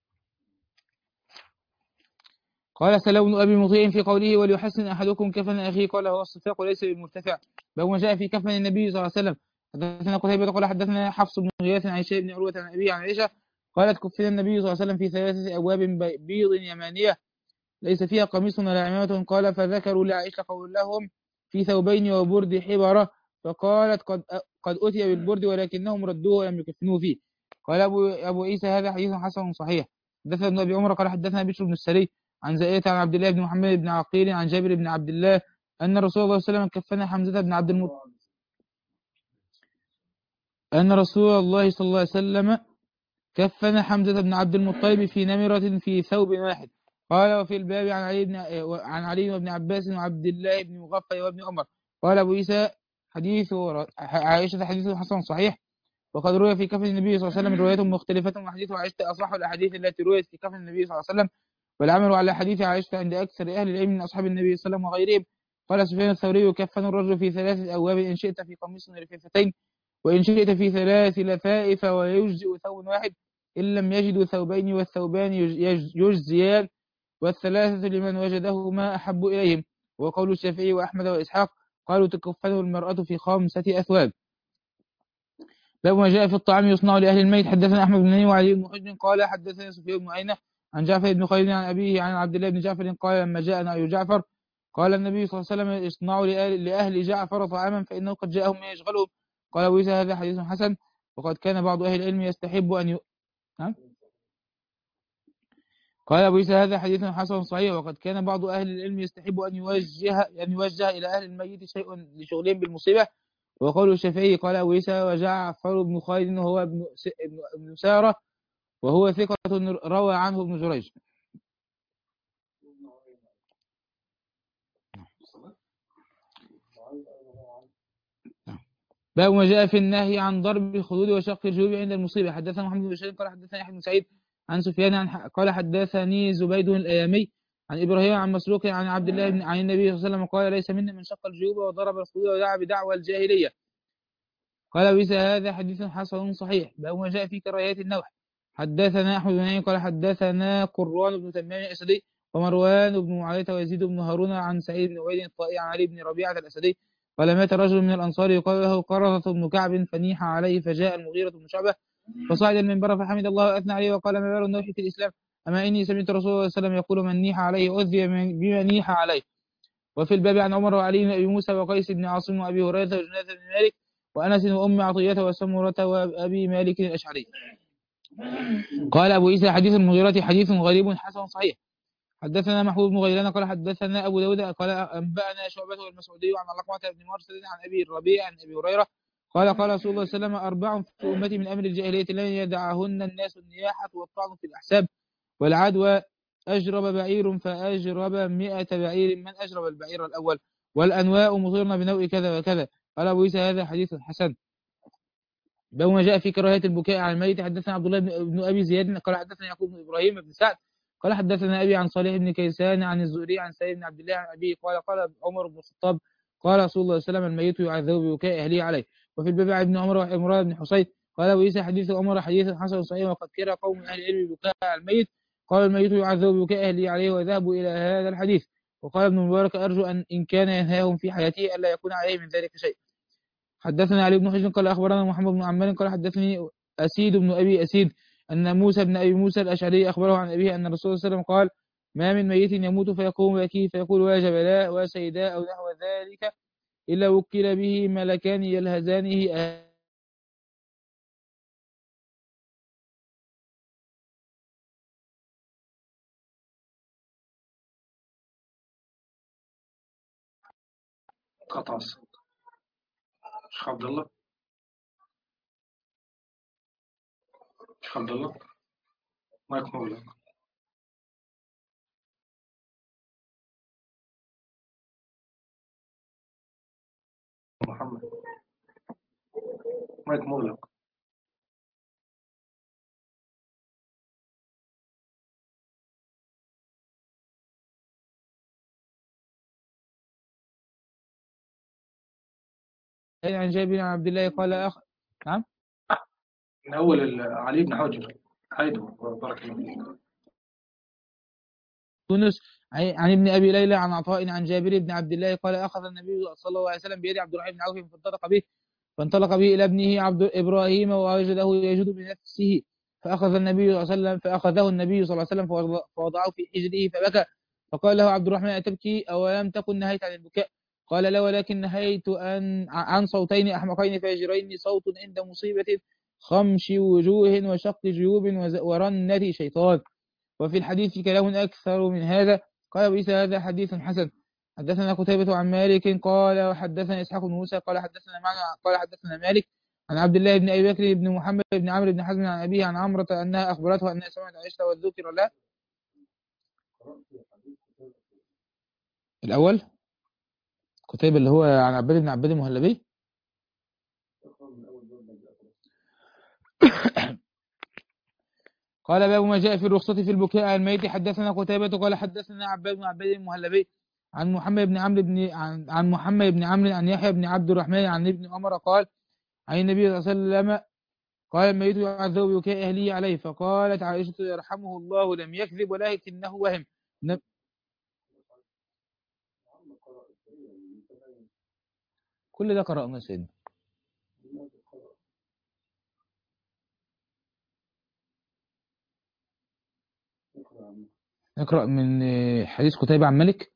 قال سلاه بن أبي مطيع في قوله وليحسن أحدكم كفن أخيه قال هو الصفاق وليس بالمرتفع. باب ما جاء في كفن النبي صلى الله عليه وسلم. حدثنا قتيبة قال حدثنا حفص بن غياث عن هشام بن عروة عن أبيه عن عائشة قالت كفن النبي صلى الله عليه وسلم في ثلاثة أبواب بيض يمانية ليس فيها قميص ولا عمامة. قال فذكروا لعائشة قولهم في ثوبين وبرد حبرة فقالت قد قد أتي بالبرد ولكنهم ردوه ولم يكفنوه فيه. قال أبو, أبو عيسى هذا حديث حسن صحيح. حدثنا ابن أبي عمر قال حدثنا بشر بن السري عن زائدة عن عبد الله بن محمد بن عقيل عن جابر بن عبد الله أن رسول الله صلى الله عليه وسلم كفن حمزة بن عبد المطلب أن رسول الله صلى الله عليه وسلم كفن حمزة بن عبد المطلب في نمرة في ثوب واحد. قال وفي الباب عن علي بن عن علي وابن عباس وعبد الله بن مغفل وابن عمر. قال أبو عيسى حديث عائشة حديث حسن صحيح. وقد روي في كفن النبي صلى الله عليه وسلم روايات مختلفة وحديث عائشة أصح الأحاديث التي رويت في كفن النبي صلى الله عليه وسلم والعمل على حديث عائشة عند أكثر أهل العلم من أصحاب النبي صلى الله عليه وسلم وغيرهم. قال سفيان الثوري يكفن الرجل في ثلاثة أبواب إن شئت في قميص ولفافتين وإن شئت في ثلاث لفائف ويجزئ ثوب واحد إن لم يجدوا ثوبين والثوبان يجزيان والثلاثة لمن وجده ما أحب إليهم. وقول الشافعي وأحمد وإسحاق قالوا تكفن المرأة في خمسة أثواب. باب ما جاء في الطعام يصنع لأهل الميت. حدثنا أحمد بن نعيم وعلي بن حجر قال حدثنا سفيان بن عيينة عن جعفر بن خالد عن أبيه عن عبد الله بن جعفر قال لما جاء نعي جعفر قال النبي صلى الله عليه وسلم اصنعوا لأهل, لأهل جعفر طعاما فإنه قد جاءهم ما يشغلهم. قال أبو عيسى هذا حديث حسن. وقد كان بعض أهل العلم يستحب أن ي... نعم قال أبو عيسى هذا حديث حسن صحيح. وقد كان بعض أهل العلم يستحب أن يوجه أن يوجه إلى أهل الميت شيء لشغلهم بالمصيبة. وقول الشافعي قال أبو عيسى وجعفر بن خالد وهو ابن ابن سارة وهو ثقة روى عنه ابن جريج. باب ما جاء في النهي عن ضرب الخدود وشق الجيوب عند المصيبة. حدثنا محمد بن بشار قال حدثنا يحيى بن سعيد عن سفيان عن قال حدثني زبيد الأيامي عن إبراهيم عن مسروق عن عبد الله بن عن النبي صلى الله عليه وسلم قال ليس منا من شق الجيوب وضرب الخدود ودعا بدعوى الجاهلية. قال أبو عيسى هذا حديث حسن صحيح. باب ما جاء في كراهية النوح. حدثنا أحمد بن نعيم قال حدثنا قران بن تمام الأسدي ومروان بن معاوية ويزيد بن هارون عن سعيد بن عبيد الطائي عن علي بن ربيعة الأسدي قال مات رجل من الأنصار يقال له قرظة بن كعب فنيح عليه فجاء المغيرة بن شعبة فصعد المنبر فحمد الله وأثنى عليه وقال ما بال النوح في الإسلام أما إني سمعت رسول الله صلى الله عليه وسلم يقول من نيح عليه أذي بما نيح عليه. وفي الباب عن عمر وعلي بن أبي موسى وقيس بن عاصم وأبي هريرة وجناث بن مالك وأنس وأم عطية وسمرة وأبي مالك الأشعري. قال أبو عيسى حديث المغيرة حديث غريب حسن صحيح. حدثنا محمود بن غيلان قال حدثنا أبو داود قال أنبأنا شعبة والمسعودي عن علقمة بن مرسل عن أبي الربيع عن أبي هريرة قال قال رسول الله صلى الله عليه وسلم أربع في أمتي من أمر الجاهلية لن يدعهن الناس النياحة والطعن في الأحساب والعدوى أجرب بعير فأجرب مئة بعير من أجرب البعير الأول والأنواء مطيرن بنوء كذا وكذا. قال أبو عيسى هذا حديث حسن. باب ما جاء في كراهية البكاء على الميت. حدثنا عبد الله بن أبي زياد قال حدثنا يعقوب بن إبراهيم بن سعد قال حدثنا أبي عن صالح بن كيسان عن الزهري عن سعيد بن عبد الله عن أبيه قال قال عمر بن الخطاب قال رسول الله صلى الله عليه وسلم الميت يعذب ببكاء أهله عليه. وفي الباب عن ابن عمر وعمران بن حصين قال أبو عيسى حديث عمر حديث حسن صحيح وقد كره قوم من أهل العلم ببكاء على الميت قال الميت يعذب ببكاء أهله عليه وذهبوا إلى هذا الحديث. وقال ابن المبارك أرجو أن إن كان ينهاهم في حياته ألا يكون عليه من ذلك شيء. حدثنا علي بن حجر قال أخبرنا محمد بن عمار قال حدثني أسيد بن أبي أسيد أن موسى بن أبي موسى الأشعري أخبره عن أبيه أن الرسول صلى الله عليه وسلم قال ما من ميت يموت فيقوم ويكيه فيقول يا جبلاء وسيداء أو نحو ذلك إلا وكل به ملكان يلهزانه أهل قطع الصوت. شيخ عبد الله شيخ عبد الله مايك مغلق. محمد مايك مغلق. عن جابر بن عبد الله قال أخ نعم من أول ال- علي بن حجر عيده بارك الله فيك. يونس عن ابن أبي ليلى عن عطاء عن جابر بن عبد الله قال أخذ النبي صلى الله عليه وسلم بيد عبد الرحمن بن عوف فانطلق به فانطلق به إلى ابنه عبد إبراهيم ووجده يجد بنفسه فأخذ النبي صلى الله عليه وسلم فأخذه النبي صلى الله عليه وسلم فوضعه في حجره فبكى فقال له عبد الرحمن أتبكي أولم تكن نهيت عن البكاء قال لا ولكن نهيت أن عن صوتين أحمقين فاجرين صوت عند مصيبة خمش وجوه وشق جيوب ورنة شيطان. وفي الحديث كلام أكثر من هذا. قال عيسى هذا حديث حسن. حدثنا قتيبة عن مالك قال وحدثنا إسحاق بن موسى قال حدثنا معنا قال حدثنا مالك عن عبد الله بن أبي بكر بن محمد بن عمرو بن حزم عن أبيه عن عمرة أنها أخبرته أنها سمعت عائشة والذكر له الأول قتيبة اللي هو عن عباد بن عباد المهلبي. قال باب ما جاء في الرخصة في البكاء على الميت. حدثنا قتيبة قال حدثنا عباد بن عباد المهلبي عن محمد بن عمرو بن عن, عن محمد بن عمرو عن يحيى بن عبد الرحمن عن ابن عمر قال عن النبي صلى الله عليه وسلم قال الميت يعذب ببكاء أهله عليه فقالت عائشة يرحمه الله لم يكذب ولكنه وهم. كل ده قرأنا سيدنا. نقرأ من حديث قتيبة عن مالك.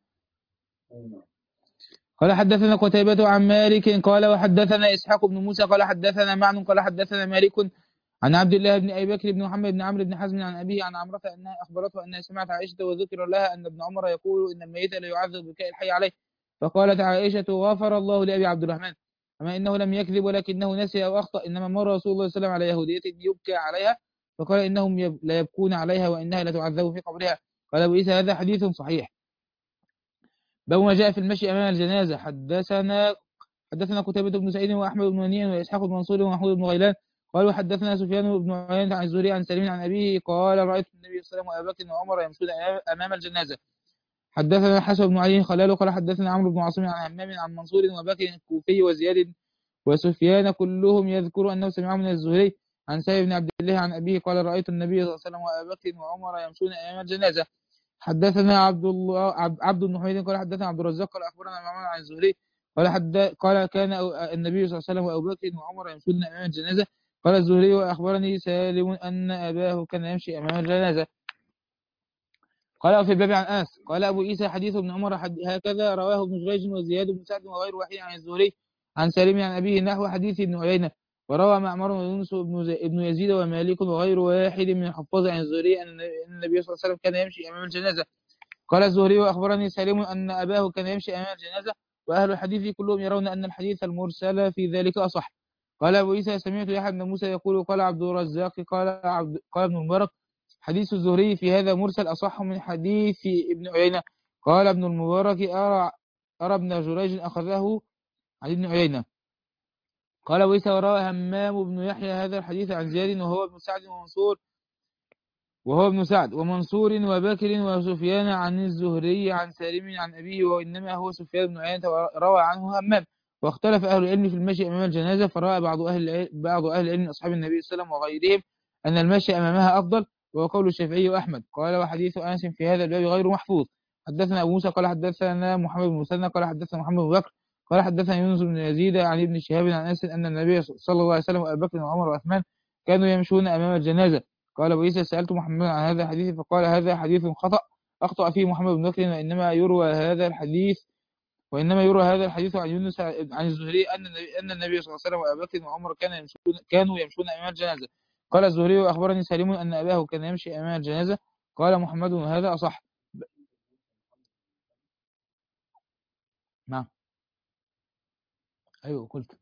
قال حدثنا قتيبة عن مالك قال وحدثنا إسحاق بن موسى قال حدثنا معن قال حدثنا مالك عن عبد الله بن أبي بكر بن محمد بن عمرو بن حزم عن أبيه عن عمرة أنها أخبرته أنها سمعت عائشة وذكر لها أن ابن عمر يقول إن الميت لا يعذب بكاء الحي عليه فقالت عائشة غفر الله لأبي عبد الرحمن أما إنه لم يكذب ولكنه نسي أو أخطأ إنما مر رسول الله صلى الله عليه وسلم على يهودية يبكى عليها فقال إنهم لا يبكون عليها وإنها لتعذب في قبرها. قال أبو عيسى هذا حديث صحيح. باب ما جاء في المشي أمام الجنازة. حدثنا حدثنا قتيبة بن سعيد وأحمد بن منيع وإسحاق بن منصور ومحمود بن غيلان قالوا حدثنا سفيان بن عيينة عن الزهري عن سليم عن أبيه قال رأيت النبي صلى الله عليه وسلم وأبا بكر وعمر يمشون أمام الجنازة. حدثنا حسن بن علي خلال قال حدثنا عمرو بن عاصم عن همام عن منصور وبكر الكوفي وزياد وسفيان كلهم يذكر أنه سمعه من الزهري عن سعيد بن عبد الله عن أبيه قال رأيت النبي صلى الله عليه وسلم وأبا بكر وعمر يمشون أمام الجنازة. حدثنا عبد الله عبد بن حميد قال حدثنا عبد الرزاق قال أخبرنا معمر عن الزهري قال حد قال كان النبي صلى الله عليه وسلم وأبو بكر وعمر يمشون أمام الجنازة. قال الزهري وأخبرني سالم أن أباه كان يمشي أمام الجنازة. قال في الباب عن أنس قال أبو عيسى حديث ابن عمر هكذا رواه ابن جريج وزياد بن سعد وغير واحد عن الزهري عن سالم عن أبيه نحو حديث ابن عيينة وروى معمر ويونس ابن يزيد ومالك وغير واحد من الحفاظ عن الزهري أن النبي صلى الله عليه وسلم كان يمشي أمام الجنازة. قال الزهري وأخبرني سالم أن أباه كان يمشي أمام الجنازة وأهل الحديث كلهم يرون أن الحديث المرسل في ذلك أصح. قال أبو عيسى سمعت يحيى بن موسى يقول قال عبد الرزاق قال عبد قال ابن المبارك حديث الزهري في هذا مرسل أصح من حديث ابن عيينة. قال ابن المبارك أرى أرى ابن جريج أخذه عن ابن عيينة. قال أبو عيسى وروى همام بن يحيى هذا الحديث عن زياد وهو ابن سعد ومنصور وهو ابن سعد، ومنصور وبكر وسفيان عن الزهري عن سالم عن أبيه، وإنما هو سفيان بن عيينة روى عنه همام. واختلف أهل العلم في المشي أمام الجنازة، فرأى بعض أهل العلم بعض أهل العلم من أصحاب النبي صلى الله عليه وسلم وغيرهم أن المشي أمامها أفضل، وهو قول الشافعي وأحمد. قال وحديث أنس في هذا الباب غير محفوظ. حدثنا أبو موسى قال حدثنا محمد بن مسنى قال حدثنا محمد بن بكر قال حدثنا يونس بن يزيد عن ابن شهاب عن أنس أن النبي صلى الله عليه وسلم وأبي بكر وعمر وعثمان كانوا يمشون أمام الجنازة. قال أبو عيسى سألت محمد عن هذا الحديث فقال هذا حديث خطأ أخطأ فيه محمد بن بكر، وإنما يروى هذا الحديث وإنما يروى هذا الحديث عن يونس عن الزهري أن النبي أن النبي صلى الله عليه وسلم وأبي بكر وعمر كانوا يمشون كانوا يمشون أمام الجنازة. قال الزهري وأخبرني سالم أن أباه كان يمشي أمام الجنازة. قال محمد وهذا أصح. نعم أيوه قلت.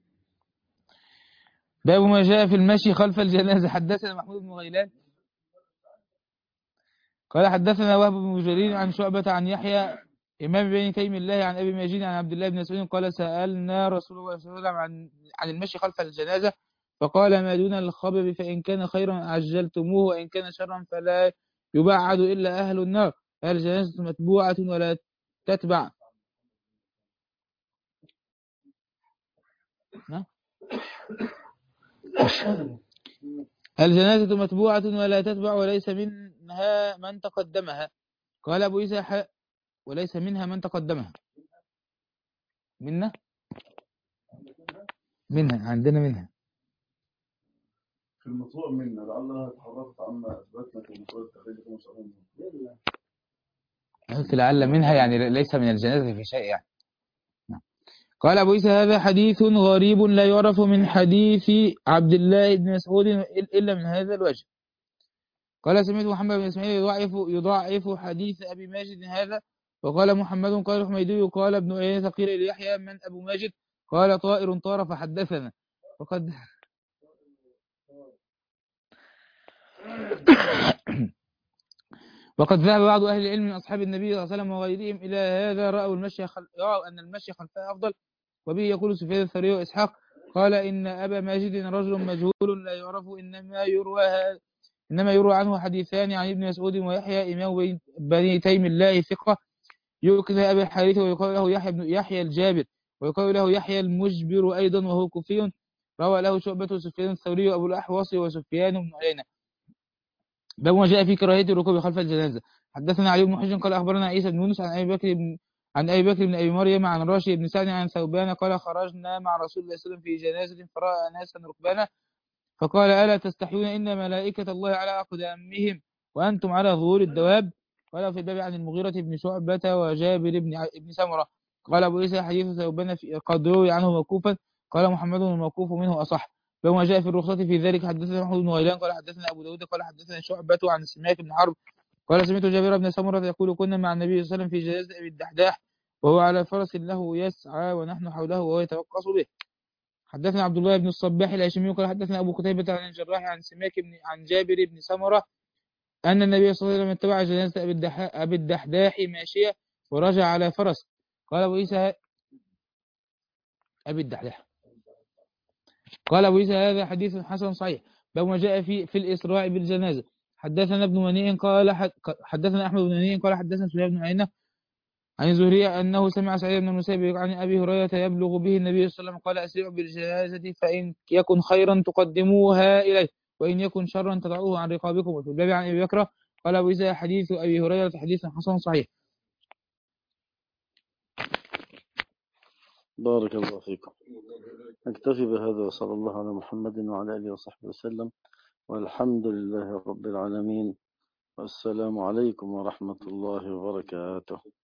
باب ما جاء في المشي خلف الجنازة. حدثنا محمود بن غيلان قال حدثنا وهب بن جرير عن شعبة عن يحيى إمام بني تيم الله عن أبي ماجد عن عبد الله بن مسعود قال سألنا رسول الله صلى الله عليه وسلم عن عن المشي خلف الجنازة فقال ما دون الخبر فإن كان خيرا عجلتموه وإن كان شرا فلا يبعد إلا أهل النار. الجنازة متبوعة ولا تتبع. الجنازة متبوعة ولا تتبع وليس منها من تقدمها. قال أبو عيسى وليس منها من تقدمها. منا منها عندنا منها في المطلوع منا لعلها تحرفت عما أثبتنا في المطلوع التخريجي مش أمنا. قلت لعل منها يعني ليس من الجنازة في شيء يعني. قال أبو عيسى هذا حديث غريب لا يعرف من حديث عبد الله بن مسعود إلا من هذا الوجه. قال سمعت محمد بن إسماعيل يضاعف يضاعف حديث أبي ماجد هذا. وقال محمد قال الحميدي قال ابن عيينة قيل ليحيى من أبو ماجد قال طائر طار فحدثنا. وقد وقد ذهب بعض أهل العلم من أصحاب النبي صلى الله عليه وسلم وغيرهم إلى هذا، رأوا المشي خل... رأوا أن المشي خلفها أفضل. وبه يقول سفيان الثوري وإسحاق قال إن أبا ماجد رجل مجهول لا يعرف، إنما يروى إنما يروى عنه حديثان عن ابن مسعود ويحيى إمام بني تيم الله ثقة يؤكد أبي الحارث ويقال له يحيى بن يحيى الجابر ويقال له يحيى المجبر أيضا وهو كوفي. روى له شعبة سفيان الثوري وأبو الأحوص وسفيان بن عيينة. باب ما جاء في كراهية الركوب خلف الجنازة. حدثنا علي بن حجر قال أخبرنا عيسى بن يونس عن أبي بكر بن عن أبي بكر بن أبي مريم عن راشد بن سعد عن ثوبان قال خرجنا مع رسول الله صلى الله عليه وسلم في جنازة فرأى ناسا ركبانا فقال ألا تستحيون إن ملائكة الله على أقدامهم وأنتم على ظهور الدواب. قال في الباب عن المغيرة بن شعبة وجابر بن بن سمرة. قال أبو عيسى حديث ثوبان قد روي عنه موقوفا. قال محمد الموقوف منه أصح. بما جاء في الرخصة في ذلك. حدثنا محمود بن غيلان قال حدثنا أبو داود قال حدثنا شعبة عن سماك بن حرب قال سمعت جابر بن سمرة يقول كنا مع النبي صلى الله عليه وسلم في جنازة أبي الدحداح وهو على فرس له يسعى ونحن حوله وهو يتوقص به. حدثنا عبد الله بن الصباح الهاشمي قال حدثنا أبو قتيبة عن الجراح عن سماك بن عن جابر بن سمرة أن النبي صلى الله عليه وسلم اتبع جنازة أبي الدحداح ماشية ورجع على فرس. قال أبو عيسى أبي الدحداح قال أبو عيسى هذا حديث حسن صحيح. باب ما جاء في في الإسراع بالجنازة. حدثنا ابن منيع قال حدثنا أحمد بن منيع قال حدثنا سفيان بن عيينة عن الزهري أنه سمع سعيد بن المسيب عن أبي هريرة يبلغ به النبي صلى الله عليه وسلم قال أسرعوا بالجنازة فإن يكن خيرا تقدموها إليه وإن يكن شرا تضعوه عن رقابكم. وفي الباب عن أبي بكر قال أبو عيسى حديث أبي هريرة حديث حسن صحيح. بارك الله فيكم. نكتفي بهذا وصلى الله على محمد وعلى آله وصحبه وسلم والحمد لله رب العالمين والسلام عليكم ورحمة الله وبركاته.